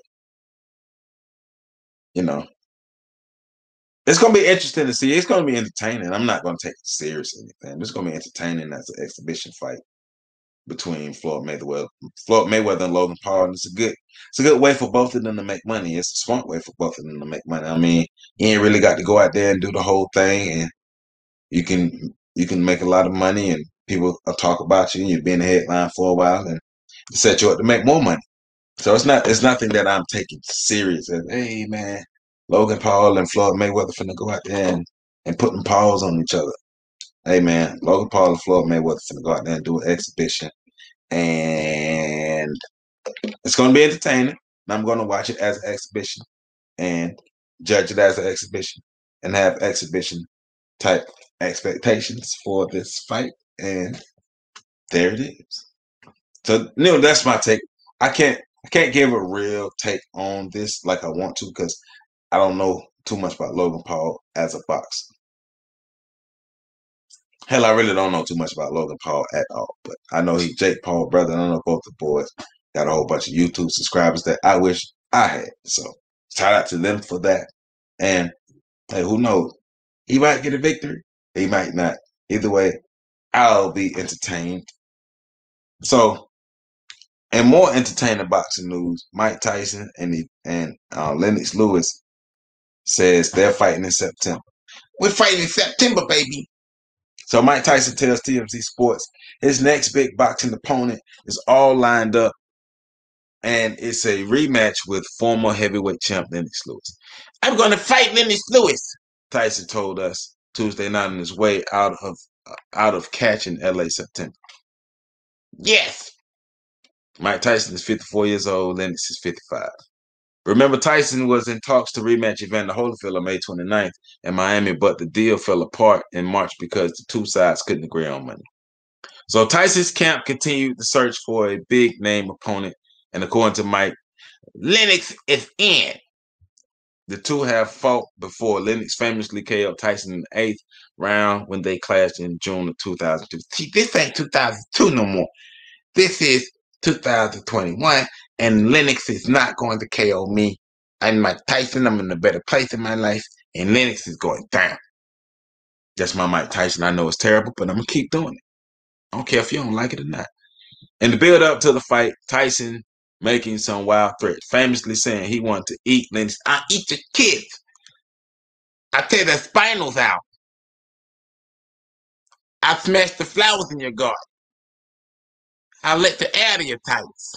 you know, it's gonna be interesting to see. It's gonna be entertaining. I'm not gonna take it serious or anything. It's gonna be entertaining as an exhibition fight between Floyd Mayweather, Floyd Mayweather and Logan Paul. And it's a good, it's a good way for both of them to make money. It's a smart way for both of them to make money. I mean, you ain't really got to go out there and do the whole thing, and you can you can make a lot of money, and people will talk about you, and you'll be in the headline for a while, and set you up to make more money. So it's not it's nothing that I'm taking serious as, hey man, Logan Paul and Floyd Mayweather finna go out there and, and put them paws on each other. Hey man, Logan Paul and Floyd Mayweather finna go out there and do an exhibition. And it's gonna be entertaining. And I'm gonna watch it as an exhibition and judge it as an exhibition and have exhibition type expectations for this fight. And there it is. So you know, that's my take. I can't I can't give a real take on this like I want to because I don't know too much about Logan Paul as a boxer. Hell, I really don't know too much about Logan Paul at all. But I know he's Jake Paul brother, and I know both the boys got a whole bunch of YouTube subscribers that I wish I had. So shout out to them for that. And hey, who knows? He might get a victory. He might not. Either way, I'll be entertained. So And more entertaining boxing news: Mike Tyson and the, and uh, Lennox Lewis says they're fighting in September. We're fighting in September, baby. So Mike Tyson tells T M Z Sports his next big boxing opponent is all lined up, and it's a rematch with former heavyweight champ Lennox Lewis. I'm going to fight Lennox Lewis, Tyson told us Tuesday night on his way out of uh, out of catch in L A September. Yes. Mike Tyson is fifty-four years old. Lennox is fifty-five. Remember, Tyson was in talks to rematch Evander Holyfield on May twenty-ninth in Miami, but the deal fell apart in March because the two sides couldn't agree on money. So Tyson's camp continued the search for a big-name opponent, and according to Mike, Lennox is in. The two have fought before. Lennox famously K O'd Tyson in the eighth round when they clashed in June of two thousand two. See, this ain't two thousand two no more. This is two thousand twenty-one, and Lennox is not going to K O me. I'm Mike Tyson. I'm in a better place in my life, and Lennox is going down. That's my Mike Tyson. I know it's terrible, but I'm going to keep doing it. I don't care if you don't like it or not. In the build-up to the fight, Tyson making some wild threats, famously saying he wanted to eat Lennox. I'll eat your kids. I'll tear their spinals out. I'll smash the flowers in your garden. I'll let the air out of your tights.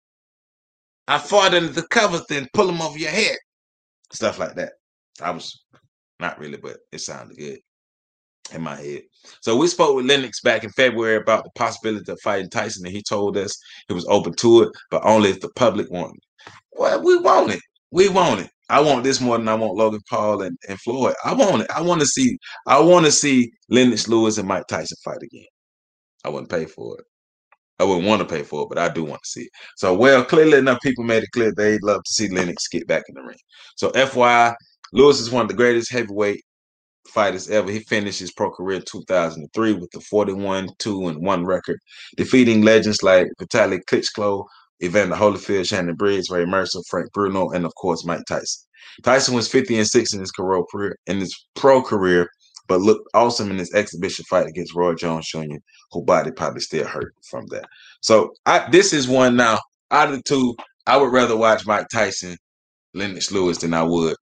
I fart under the covers, then pull them over your head. Stuff like that. I was not really, but it sounded good in my head. So we spoke with Lennox back in February about the possibility of fighting Tyson, and he told us he was open to it, but only if the public wanted it. Well, we want it. We want it. I want this more than I want Logan Paul and, and Floyd. I want it. I want to see. I want to see Lennox Lewis and Mike Tyson fight again. I wouldn't pay for it. I wouldn't want to pay for it, but I do want to see it. So, well, clearly enough, people made it clear they'd love to see Lennox get back in the ring. So, F Y I, Lewis is one of the greatest heavyweight fighters ever. He finished his pro career in two thousand three with the forty-one two and one record, defeating legends like Vitaly Klitschko, Evander Holyfield, Shannon Briggs, Ray Mercer, Frank Bruno, and of course Mike Tyson. Tyson was fifty and six in his career in his pro career, but looked awesome in his exhibition fight against Roy Jones Junior, whose body probably still hurt from that. So I, this is one now. Out of the two, I would rather watch Mike Tyson, Lennox Lewis than I would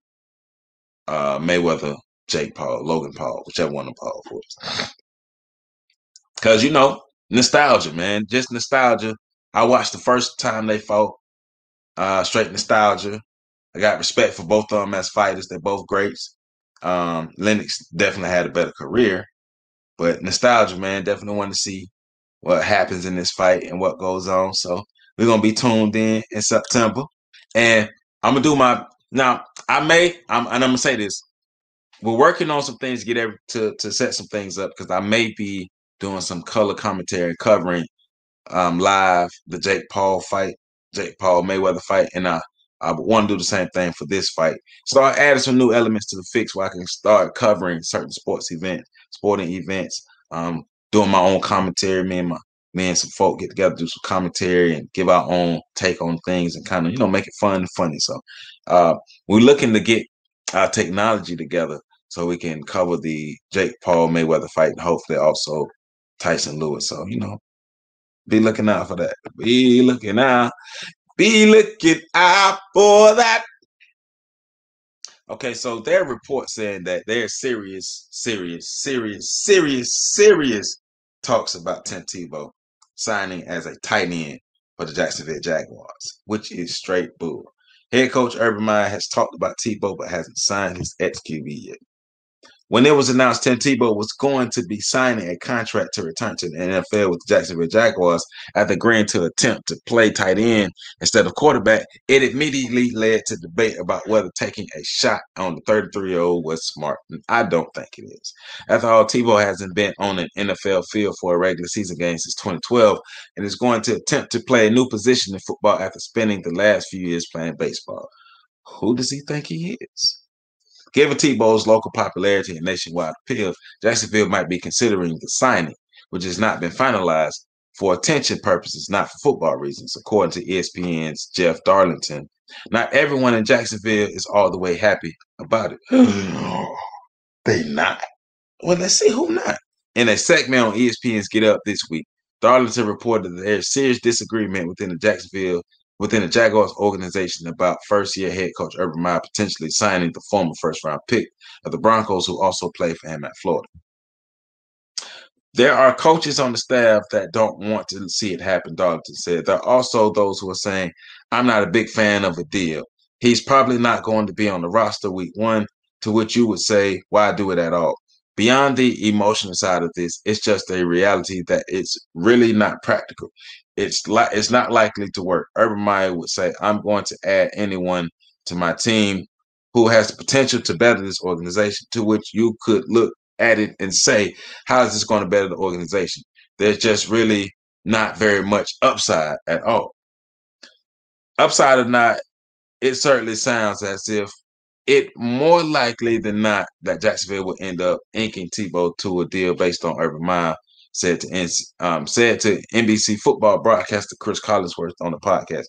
uh, Mayweather, Jake Paul, Logan Paul, whichever one of Paul was. Because, you know, nostalgia, man. Just nostalgia. I watched the first time they fought. Uh, straight nostalgia. I got respect for both of them as fighters. They're both greats. Um, Lennox definitely had a better career. But nostalgia, man. Definitely want to see what happens in this fight and what goes on. So we're going to be tuned in in September. And I'm going to do my... Now, I may... I'm, and I'm going to say this. We're working on some things to get every, to to set some things up because I may be doing some color commentary covering um, live the Jake Paul fight, Jake Paul Mayweather fight, and I I want to do the same thing for this fight. Start adding some new elements to the fix where I can start covering certain sports events, sporting events, um, doing my own commentary. Me and my me and some folk get together, do some commentary, and give our own take on things, and kind of you know make it fun and funny. So uh, we're looking to get our technology together so we can cover the Jake Paul Mayweather fight and hopefully also Tyson Lewis. So, you know, be looking out for that. Be looking out. Be looking out for that. Okay, so their report saying that there's serious, serious, serious, serious, serious talks about Tim Tebow signing as a tight end for the Jacksonville Jaguars, which is straight bull. Head coach Urban Meyer has talked about Tebow but hasn't signed his ex-Q B yet. When it was announced Tim Tebow was going to be signing a contract to return to the N F L with the Jacksonville Jaguars after agreeing to attempt to play tight end instead of quarterback, it immediately led to debate about whether taking a shot on the thirty-three-year-old was smart. And I don't think it is. After all, Tebow hasn't been on an N F L field for a regular season game since twenty twelve and is going to attempt to play a new position in football after spending the last few years playing baseball. Who does he think he is? Given Tebow's local popularity and nationwide appeal, Jacksonville might be considering the signing, which has not been finalized for attention purposes, not for football reasons, according to E S P N's Jeff Darlington. Not everyone in Jacksonville is all the way happy about it. They not. Well, let's see who not. In a segment on E S P N's Get Up this week, Darlington reported that there's serious disagreement within the Jacksonville, within the Jaguars organization about first-year head coach Urban Meyer potentially signing the former first-round pick of the Broncos, who also played for him at Florida. There are coaches on the staff that don't want to see it happen, Darlington said. There are also those who are saying, I'm not a big fan of a deal. He's probably not going to be on the roster week one, to which you would say, why do it at all? Beyond the emotional side of this, it's just a reality that it's really not practical. It's like it's not likely to work. Urban Meyer would say, I'm going to add anyone to my team who has the potential to better this organization, to which you could look at it and say, how is this going to better the organization? There's just really not very much upside at all. Upside or not, it certainly sounds as if it more likely than not that Jacksonville will end up inking Tebow to a deal based on Urban Meyer said to um, said to N B C football broadcaster Chris Collinsworth on the podcast.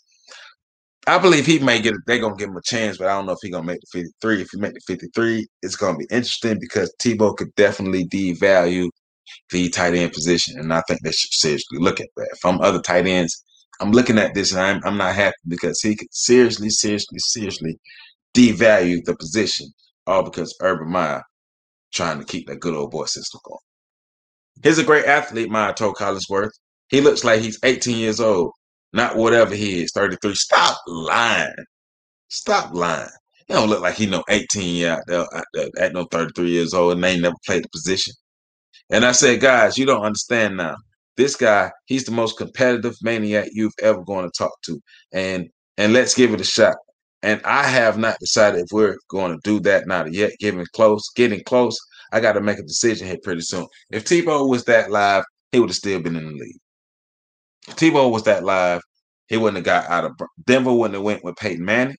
I believe he may get it. They're going to give him a chance, but I don't know if he's going to make the fifty-three. If he make the fifty-three, it's going to be interesting because Tebow could definitely devalue the tight end position, and I think they should seriously look at that. If I'm other tight ends, I'm looking at this, and I'm, I'm not happy because he could seriously, seriously, seriously devalue the position, all because Urban Meyer trying to keep that good old boy system going. He's a great athlete, Meyer told Collinsworth. He looks like he's eighteen years old. Not whatever he is, thirty-three. Stop lying. Stop lying. He don't look like he no eighteen year out there, out there at no thirty-three years old and they ain't never played the position. And I said, guys, you don't understand now. This guy, he's the most competitive maniac you've ever going to talk to. And and let's give it a shot. And I have not decided if we're going to do that not yet. Getting close, getting close. I got to make a decision here pretty soon. If Tebow was that live, he would have still been in the league. If Tebow was that live, he wouldn't have got out of Denver. Wouldn't have went with Peyton Manning.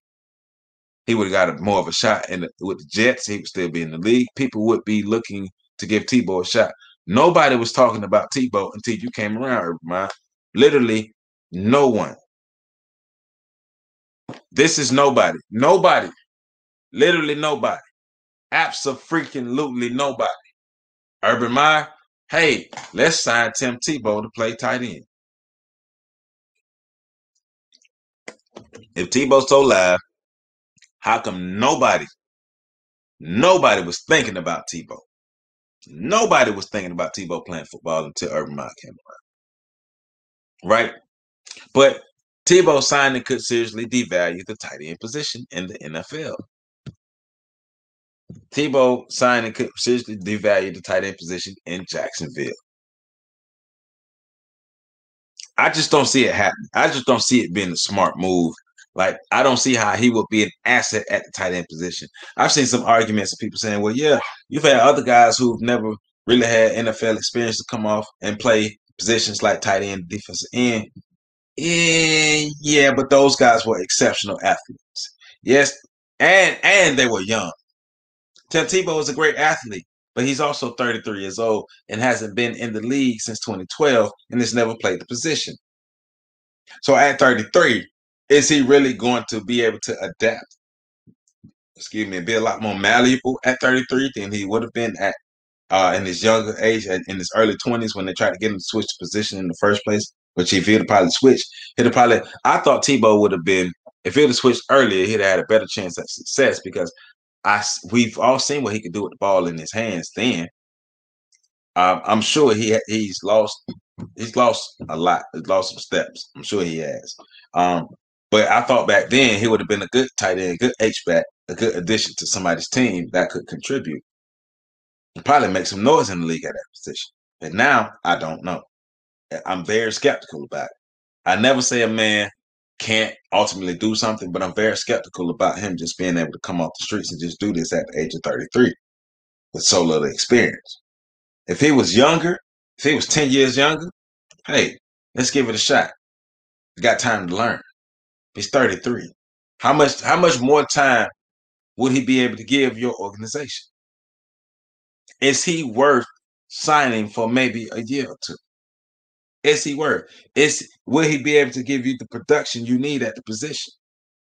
He would have got a, more of a shot in the, with the Jets. He would still be in the league. People would be looking to give Tebow a shot. Nobody was talking about Tebow until you came around, Urban Meyer. Literally, no one. This is nobody. Nobody. Literally nobody. Abso-freaking-lutely nobody. Urban Meyer, hey, let's sign Tim Tebow to play tight end. If Tebow's so live, how come nobody, nobody was thinking about Tebow? Nobody was thinking about Tebow playing football until Urban Meyer came around. Right? But Tebow signing could seriously devalue the tight end position in the N F L. Tebow signing could seriously devalue the tight end position in Jacksonville. I just don't see it happening. I just don't see it being a smart move. Like, I don't see how he would be an asset at the tight end position. I've seen some arguments of people saying, well, yeah, you've had other guys who've never really had N F L experience to come off and play positions like tight end, defensive end. Yeah, yeah, but those guys were exceptional athletes. Yes, and and they were young. Tim Tebow is a great athlete, but he's also thirty-three years old and hasn't been in the league since twenty twelve and has never played the position. So at thirty-three, is he really going to be able to adapt? Excuse me, be a lot more malleable at thirty-three than he would have been at uh, in his younger age, in his early twenties when they tried to get him to switch position in the first place, which if he'd have probably switched, he'd have probably, I thought Tebow would have been, if he'd have switched earlier, he'd have had a better chance at success because I, we've all seen what he could do with the ball in his hands then. Um, I'm sure he he's lost he's lost a lot. He's lost some steps. I'm sure he has. Um, but I thought back then he would have been a good tight end, good H-back, a good addition to somebody's team that could contribute. And probably make some noise in the league at that position. But now, I don't know. I'm very skeptical about it. I never say a man can't ultimately do something, but I'm very skeptical about him just being able to come off the streets and just do this at the age of thirty-three with so little experience. If he was younger, if he was ten years younger, hey, let's give it a shot. He got time to learn. He's thirty-three. How much, how much more time would he be able to give your organization? Is he worth signing for maybe a year or two? Is he worth? Is will he be able to give you the production you need at the position?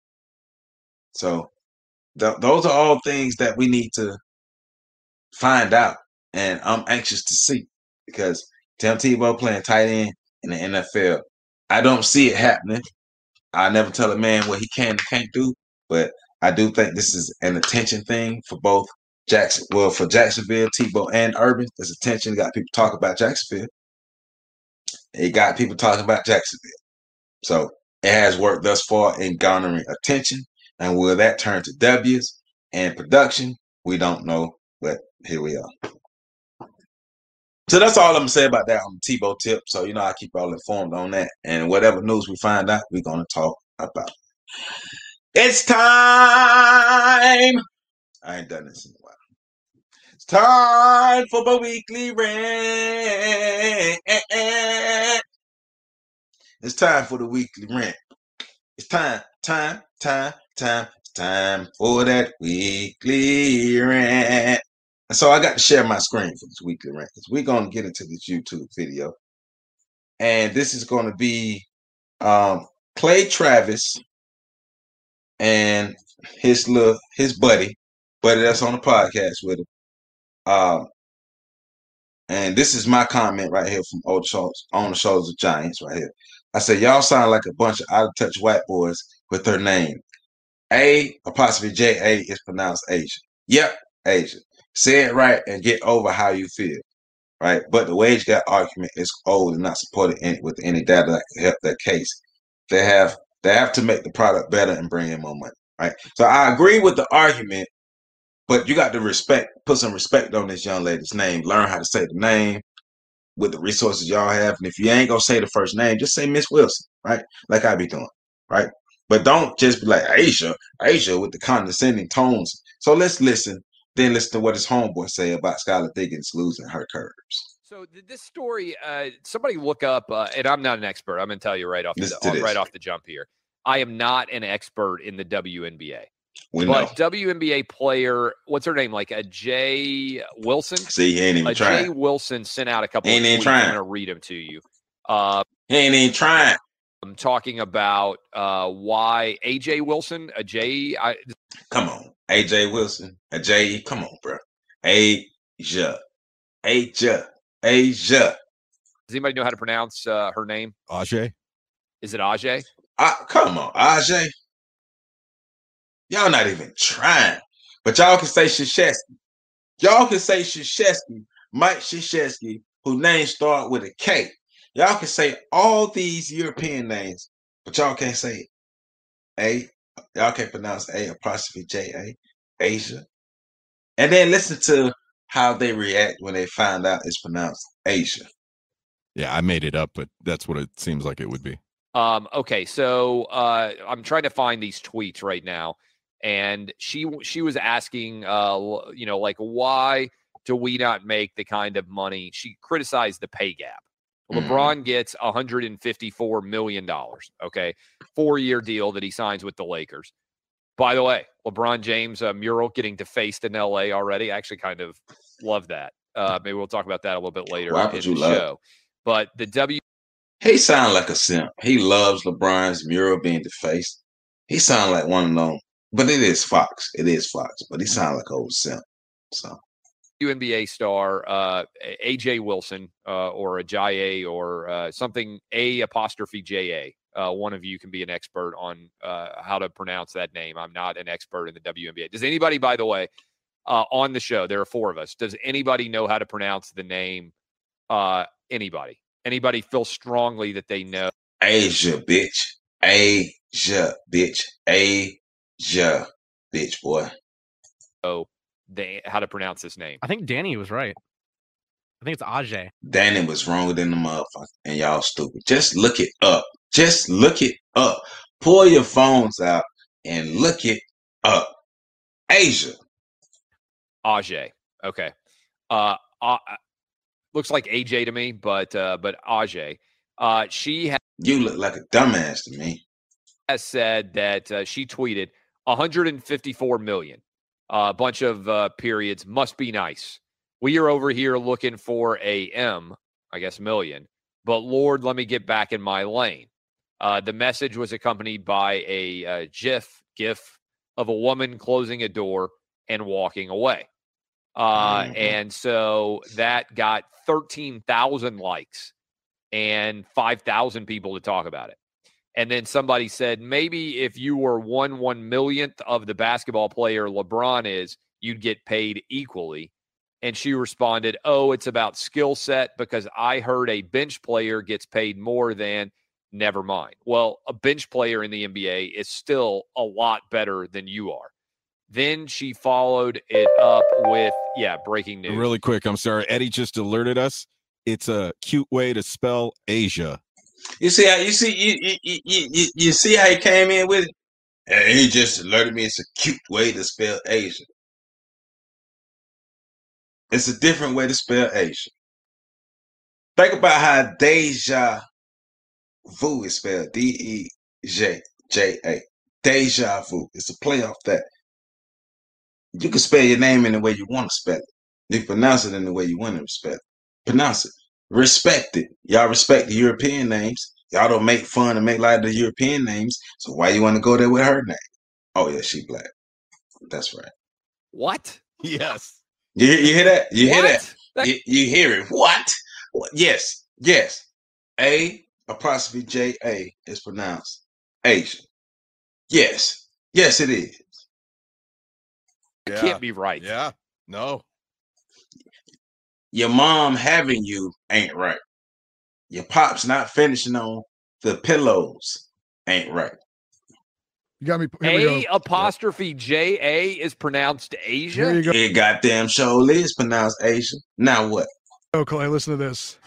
So th- those are all things that we need to find out, and I'm anxious to see because Tim Tebow playing tight end, in the N F L. I don't see it happening. I never tell a man what he can and can't do, but I do think this is an attention thing for both Jackson. Well, for Jacksonville, Tebow, and Urban, there's attention. Got people talking about Jacksonville. It got people talking about Jacksonville. So it has worked thus far in garnering attention. And will that turn to W's and production? We don't know, but here we are. So that's all I'm gonna say about that on the Tebow tip. So you know I keep y'all informed on that, and whatever news we find out, we're gonna talk about. It's time. I ain't done this in a while. It's time for my weekly rant. It's time for the weekly rant. It's time, time, time, time, it's time for that weekly rant. And so I got to share my screen for this weekly rant because we're going to get into this YouTube video. And this is going to be um, Clay Travis and his little his buddy, buddy that's on the podcast with him. Um, and this is my comment right here from Old Shoulders, on the Shoulders of Giants right here. I said, y'all sound like a bunch of out-of-touch white boys with their name. A apostrophe J A is pronounced Asia. Yep, Asia. Say it right and get over how you feel. Right? But the wage gap argument is old and not supported in, with any data that can help that case. They have they have to make the product better and bring in more money. Right? So I agree with the argument, but you got to respect, put some respect on this young lady's name. Learn how to say the name with the resources y'all have. And if you ain't gonna say the first name, just say Miss Wilson, right? Like I be doing, right? But don't just be like Aisha, Aisha with the condescending tones. So let's listen, then listen to what his homeboy say about Skylar Diggins losing her curves. So this story, uh, somebody look up, uh, and I'm not an expert. I'm going to tell you right off the, right off the jump here. I am not an expert in the W N B A. We but know. W N B A player, what's her name? Like a Jay Wilson? See, he ain't even a trying. Jay Wilson sent out a couple he ain't of tweets. Even trying. I'm going to read them to you. Uh, he ain't even trying. I'm talking about uh, why A J Wilson, a J. I, come on. A J Wilson, a J. Come on, bro. Asia. Asia. Asia. Does anybody know how to pronounce uh, her name? Ajay. Is it Ajay? Uh, come on, Ajay. Y'all not even trying. But y'all can say Krzyzewski. Y'all can say Krzyzewski, Mike Krzyzewski, whose name start with a K. Y'all can say all these European names, but y'all can't say A. Y'all can't pronounce A apostrophe J A, Asia. And then listen to how they react when they find out it's pronounced Asia. Yeah, I made it up, but that's what it seems like it would be. Um, okay, so uh, I'm trying to find these tweets right now. And she she was asking, uh, you know, like, why do we not make the kind of money? She criticized the pay gap. LeBron gets one hundred fifty-four million dollars, okay, four-year deal that he signs with the Lakers. By the way, LeBron James uh, mural getting defaced in L A already. I actually kind of love that. Uh, maybe we'll talk about that a little bit later Why in you the love show. But the W. He sound like a simp. He loves LeBron's mural being defaced. He sound like one of them. But it is Fox. It is Fox. But he sound like old simp. So. W N B A star uh, A J Wilson uh, or a J A or uh, something A apostrophe J A. Uh, one of you can be an expert on uh, how to pronounce that name. I'm not an expert in the W N B A. Does anybody, by the way, uh, on the show, there are four of us. Does anybody know how to pronounce the name? Uh, anybody? Anybody feel strongly that they know? Asia, bitch. Asia, bitch. Asia, bitch, boy. Oh. They, how to pronounce this name. I think Danny was right. I think it's Ajay. Danny was wrong than the motherfucker, and y'all stupid. Just look it up. Just look it up. Pull your phones out and look it up. Asia. Ajay. Okay. Uh, uh, looks like A J to me, but uh, but Ajay. Uh, she ha- You look like a dumbass to me. Has said that uh, she tweeted one hundred fifty-four million. A uh, bunch of uh, periods. Must be nice. We are over here looking for a M, I guess million. But Lord, let me get back in my lane. Uh, the message was accompanied by a uh, GIF, GIF of a woman closing a door and walking away. Uh, mm-hmm. And so that got thirteen thousand likes. and five thousand people to talk about it. And then somebody said, maybe if you were one one millionth of the basketball player LeBron is, you'd get paid equally. And she responded, oh, it's about skill set because I heard a bench player gets paid more than, never mind. Well, a bench player in the N B A is still a lot better than you are. Then she followed it up with, yeah, breaking news. Really quick, I'm sorry. Eddie just alerted us. It's a cute way to spell Asia. You see how you see you you, you, you, you see how he came in with it? And he just alerted me it's a cute way to spell Asia. It's a different way to spell Asia. Think about how deja vu is spelled. D E J J A. Deja vu. It's a play off that. You can spell your name in the way you want to spell it. You can pronounce it in the way you want to spell it. Pronounce it. Respect it. Y'all respect the European names. Y'all don't make fun and make light of the European names. So why you want to go there with her name? Oh, yeah, she black. That's right. What? Yes. You, you hear that? You hear What? that? That- You, you hear it. What? What? Yes. Yes. A apostrophe J A is pronounced Asian. Yes. Yes, it is. That can't be right. Yeah. No. Your mom having you ain't right. Your pop's not finishing on the pillows ain't right. You got me. Here we A go. apostrophe J A is pronounced Asia. Here you go. It goddamn show is pronounced Asian. Now what? Oh, Clay, listen to this.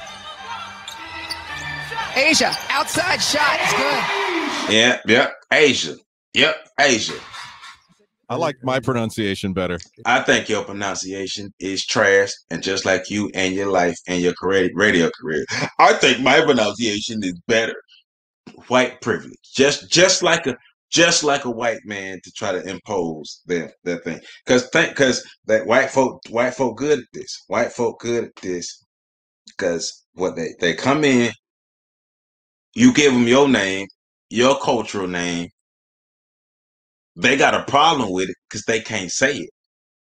Asia, outside shot. It's good. Yep, yep. Asia. Yep, Asia. I like my pronunciation better. I think your pronunciation is trash, and just like you and your life and your career, radio career, I think my pronunciation is better. White privilege, just just like a just like a white man to try to impose their their thing. Because think because that white folk white folk good at this. White folk good at this because what they they come in, you give them your name, your cultural name. They got a problem with it because they can't say it.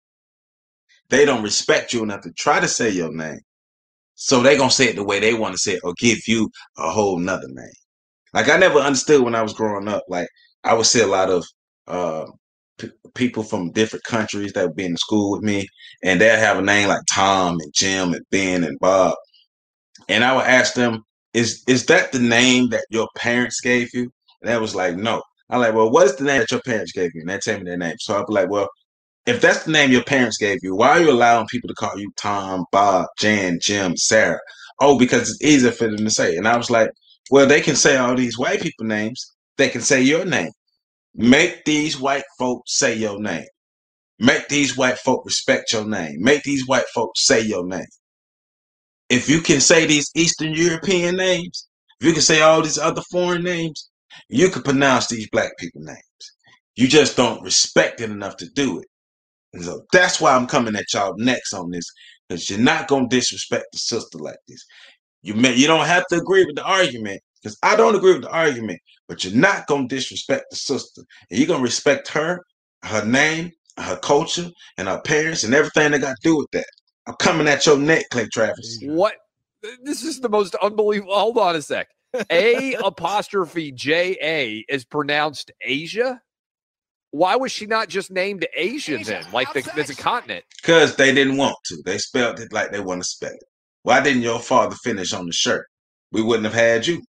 They don't respect you enough to try to say your name. So they going to say it the way they want to say it or give you a whole nother name. Like, I never understood when I was growing up. Like, I would see a lot of uh, p- people from different countries that would be in school with me, and they'd have a name like Tom and Jim and Ben and Bob. And I would ask them, is, is that the name that your parents gave you? And they was like, no. I'm like, well, what is the name that your parents gave you? And they tell me their name. So I'll be like, well, if that's the name your parents gave you, why are you allowing people to call you Tom, Bob, Jan, Jim, Sarah? Oh, because it's easier for them to say. And I was like, well, they can say all these white people names. They can say your name. Make these white folks say your name. Make these white folk respect your name. Make these white folks say your name. If you can say these Eastern European names, if you can say all these other foreign names, you can pronounce these black people names. You just don't respect it enough to do it. And so that's why I'm coming at y'all next on this, because you're not going to disrespect the sister like this. You may, you don't have to agree with the argument, because I don't agree with the argument, but you're not going to disrespect the sister. And you're going to respect her, her name, her culture, and her parents, and everything that got to do with that. I'm coming at your neck, Clay Travis. What? This is the most unbelievable. Hold on a sec. A apostrophe J A is pronounced Asia. Why was she not just named Asia, Asia, then? Like the, there's a continent. Because they didn't want to. They spelled it like they want to spell it. Why didn't your father finish on the shirt? We wouldn't have had you.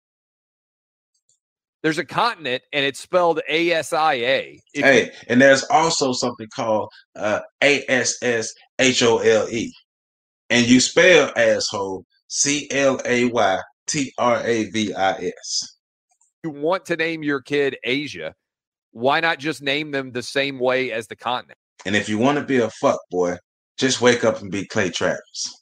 There's a continent, and it's spelled A S I A. If Hey, you- and there's also something called uh, A S S H O L E. And you spell asshole C L A Y T R A V I S. you want to name your kid Asia, why not just name them the same way as the continent? And if you want to be a fuck boy, just wake up and be Clay Travis.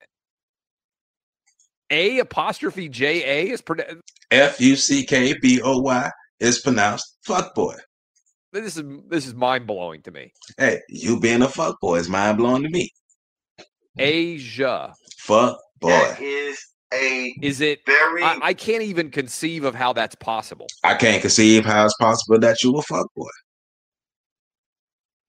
A apostrophe J A is pronounced. F U C K B O Y is pronounced fuck boy. This is this is mind blowing to me. Hey, you being a fuck boy is mind blowing to me. Asia. Fuck boy. That is a Is it? very I, I can't even conceive of how that's possible. I can't conceive how it's possible that you a fuck boy.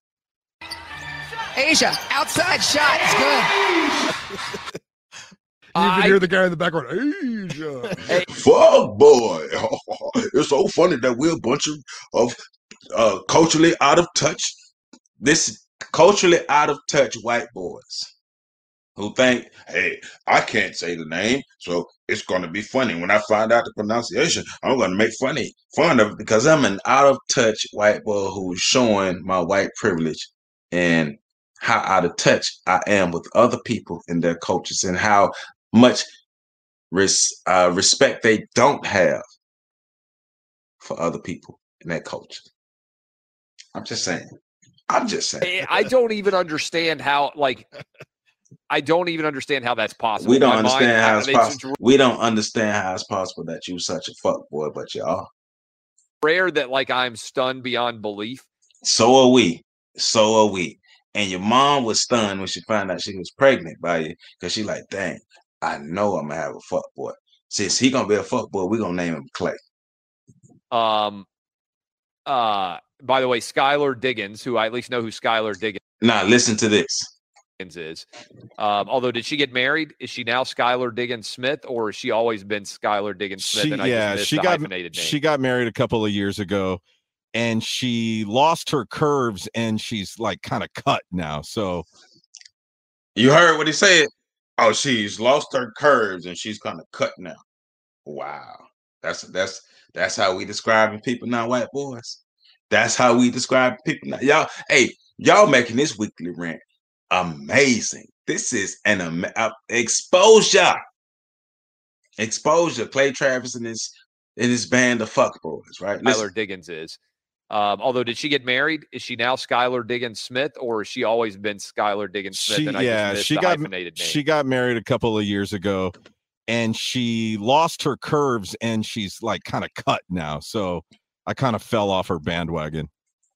Asia, outside shot. It's good. can I- hear the guy in the background. Asia. Hey. Fuck boy. It's so funny that we're a bunch of, of uh, culturally out of touch. This culturally out of touch white boys who think, hey, I can't say the name, so it's going to be funny. When I find out the pronunciation, I'm going to make funny fun of it because I'm an out of touch white boy who's showing my white privilege and how out of touch I am with other people and their cultures and how much res- uh, respect they don't have for other people in that culture. I'm just saying. I'm just saying. I don't even understand how, like, I don't even understand how that's possible. We don't My understand mind, how I- it's it's possible. We don't understand how it's possible that you such a fuck boy, but you are. rare that, like, I'm stunned beyond belief. So are we. So are we. And your mom was stunned when she found out she was pregnant by you because she like, dang, I know I'm gonna have a fuck boy. Since he gonna be a fuck boy, we're gonna name him Clay. Um, uh, by the way, Skylar Diggins, who I at least know who Skylar Diggins Now listen to this. is. Um, although, did she get married? Is she now Skylar Diggins Smith, or has she always been Skylar Diggins Smith? She, and I yeah, just missed she the got hyphenated name. she got married a couple of years ago, and she lost her curves, and she's like kind of cut now. So You heard what he said? Oh, she's lost her curves and she's kind of cut now. Wow. That's that's that's how we describing people now, white boys. That's how we describe people now. Y'all, hey, y'all making this weekly rant amazing. This is an am- uh, exposure. Exposure. Clay Travis and his and his band of fuck boys, right? Listen. Skylar Diggins is. Um, although, did she get married? Is she now Skylar Diggins Smith, or has she always been Skylar Diggins Smith? she and I yeah just missed she the got hyphenated name. she got married a couple of years ago, and she lost her curves, and she's like kind of cut now. So I kind of fell off her bandwagon.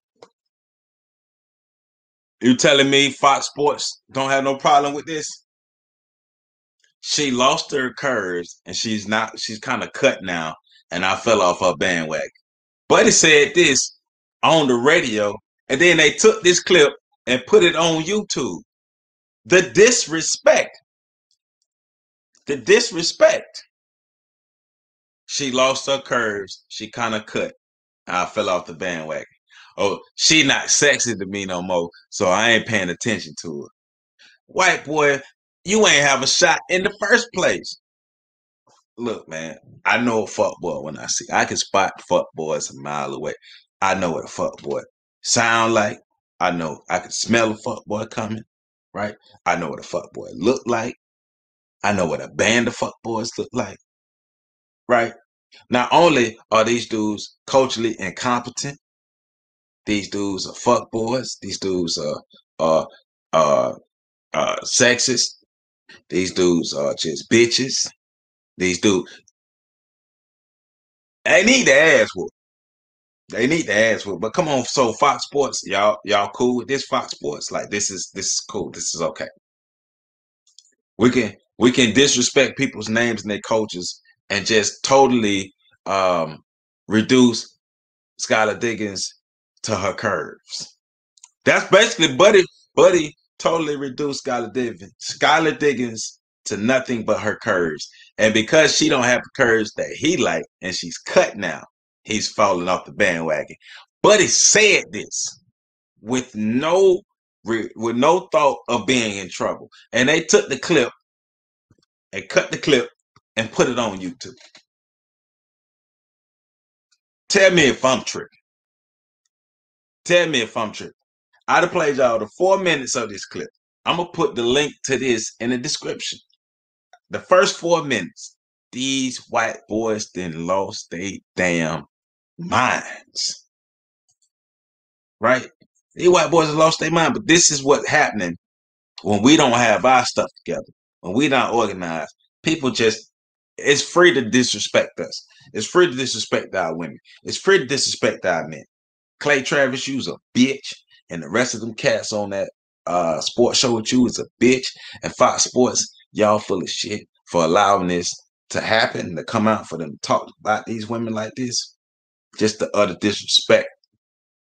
You telling me Fox Sports don't have no problem with this? She lost her curves and she's not, she's kind of cut now, and I fell off her bandwagon. Buddy said this on the radio, and then they took this clip and put it on YouTube. The disrespect. The disrespect. She lost her curves. She kind of cut. I fell off the bandwagon. Oh, she not sexy to me no more, so I ain't paying attention to her. White boy, you ain't have a shot in the first place. Look, man, I know a fuck boy when I see. I can spot fuck boys a mile away. I know what a fuck boy sound like. I know I can smell a fuck boy coming, right? I know what a fuck boy look like. I know what a band of fuck boys look like, right? Not only are these dudes culturally incompetent, these dudes are fuck boys. These dudes are are are, are sexist. These dudes are just bitches. These dudes, they need the ass whoop. They need the ass whoop. But come on, so Fox Sports, y'all, y'all cool with this Fox Sports? Like this is this is cool. This is okay. We can we can disrespect people's names and their coaches and just totally um, reduce Skylar Diggins to her curves. That's basically Buddy. Buddy totally reduced Skylar Diggins. Skylar Diggins to nothing but her curves. And because she don't have the curves that he like, and she's cut now, he's falling off the bandwagon. Buddy said this with no with no thought of being in trouble. And they took the clip and cut the clip and put it on YouTube. Tell me if I'm tripping. Tell me if I'm tripping. I'd have played y'all the four minutes of this clip. I'm going to put the link to this in the description. The first four minutes, these white boys then lost their damn minds. Right? These white boys have lost their mind, but this is what's happening when we don't have our stuff together, when we not organized. People just, it's free to disrespect us. It's free to disrespect our women. It's free to disrespect our men. Clay Travis, you's a bitch, and the rest of them cats on that uh, sports show with you is a bitch, and Fox Sports, y'all full of shit for allowing this to happen, to come out for them to talk about these women like this. Just the utter disrespect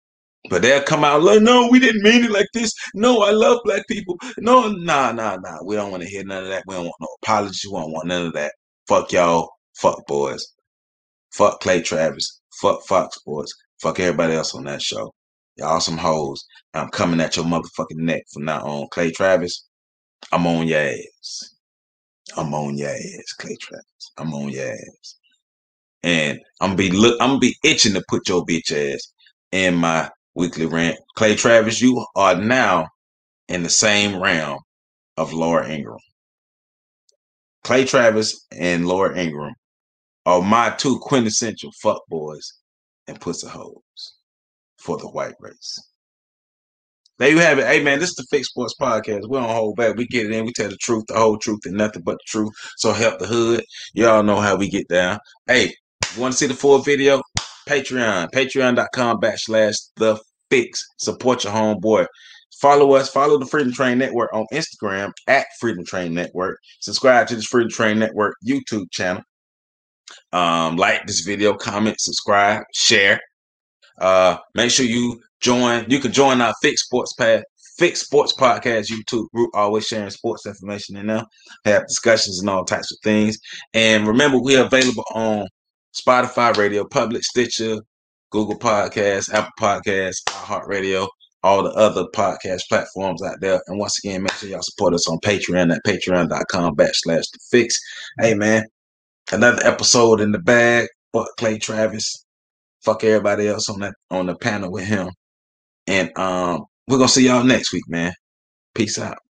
But they'll come out like, no, we didn't mean it like this. No, I love black people. No, nah, nah, nah. We don't want to hear none of that. We don't want no apologies. We don't want none of that. Fuck y'all. Fuck boys. Fuck Clay Travis. Fuck Fox Sports. Fuck everybody else on that show. Y'all some hoes. I'm coming at your motherfucking neck from now on. Clay Travis, I'm on your ass. I'm on your ass, Clay Travis. I'm on your ass. And I'm be look. I'm gonna be itching to put your bitch ass in my weekly rant. Clay Travis, you are now in the same realm of Laura Ingraham. Clay Travis and Laura Ingraham are my two quintessential fuckboys and pussy hoes for the white race. There you have it. Hey, man, this is the Fix Sports Podcast. We don't hold back. We get it in. We tell the truth, the whole truth, and nothing but the truth. So help the hood. Y'all know how we get down. Hey, you want to see the full video? Patreon. Patreon.com backslash the fix. Support your homeboy. Follow us. Follow the Freedom Train Network on Instagram at Freedom Train Network. Subscribe to the Freedom Train Network YouTube channel. Um, like this video, comment, subscribe, share. Uh, make sure you join. You can join our Fix Sports Path, Fix Sports Podcast YouTube group. Always sharing sports information in there. Have discussions and all types of things. And remember, we're available on Spotify, Radio Public, Stitcher, Google Podcasts, Apple Podcasts, iHeartRadio, all the other podcast platforms out there. And once again, make sure y'all support us on Patreon at patreon.com backslash the fix. Hey, man, another episode in the bag. Fuck Clay Travis. Fuck everybody else on that on the panel with him. And um, we're gonna see y'all next week, man. Peace out.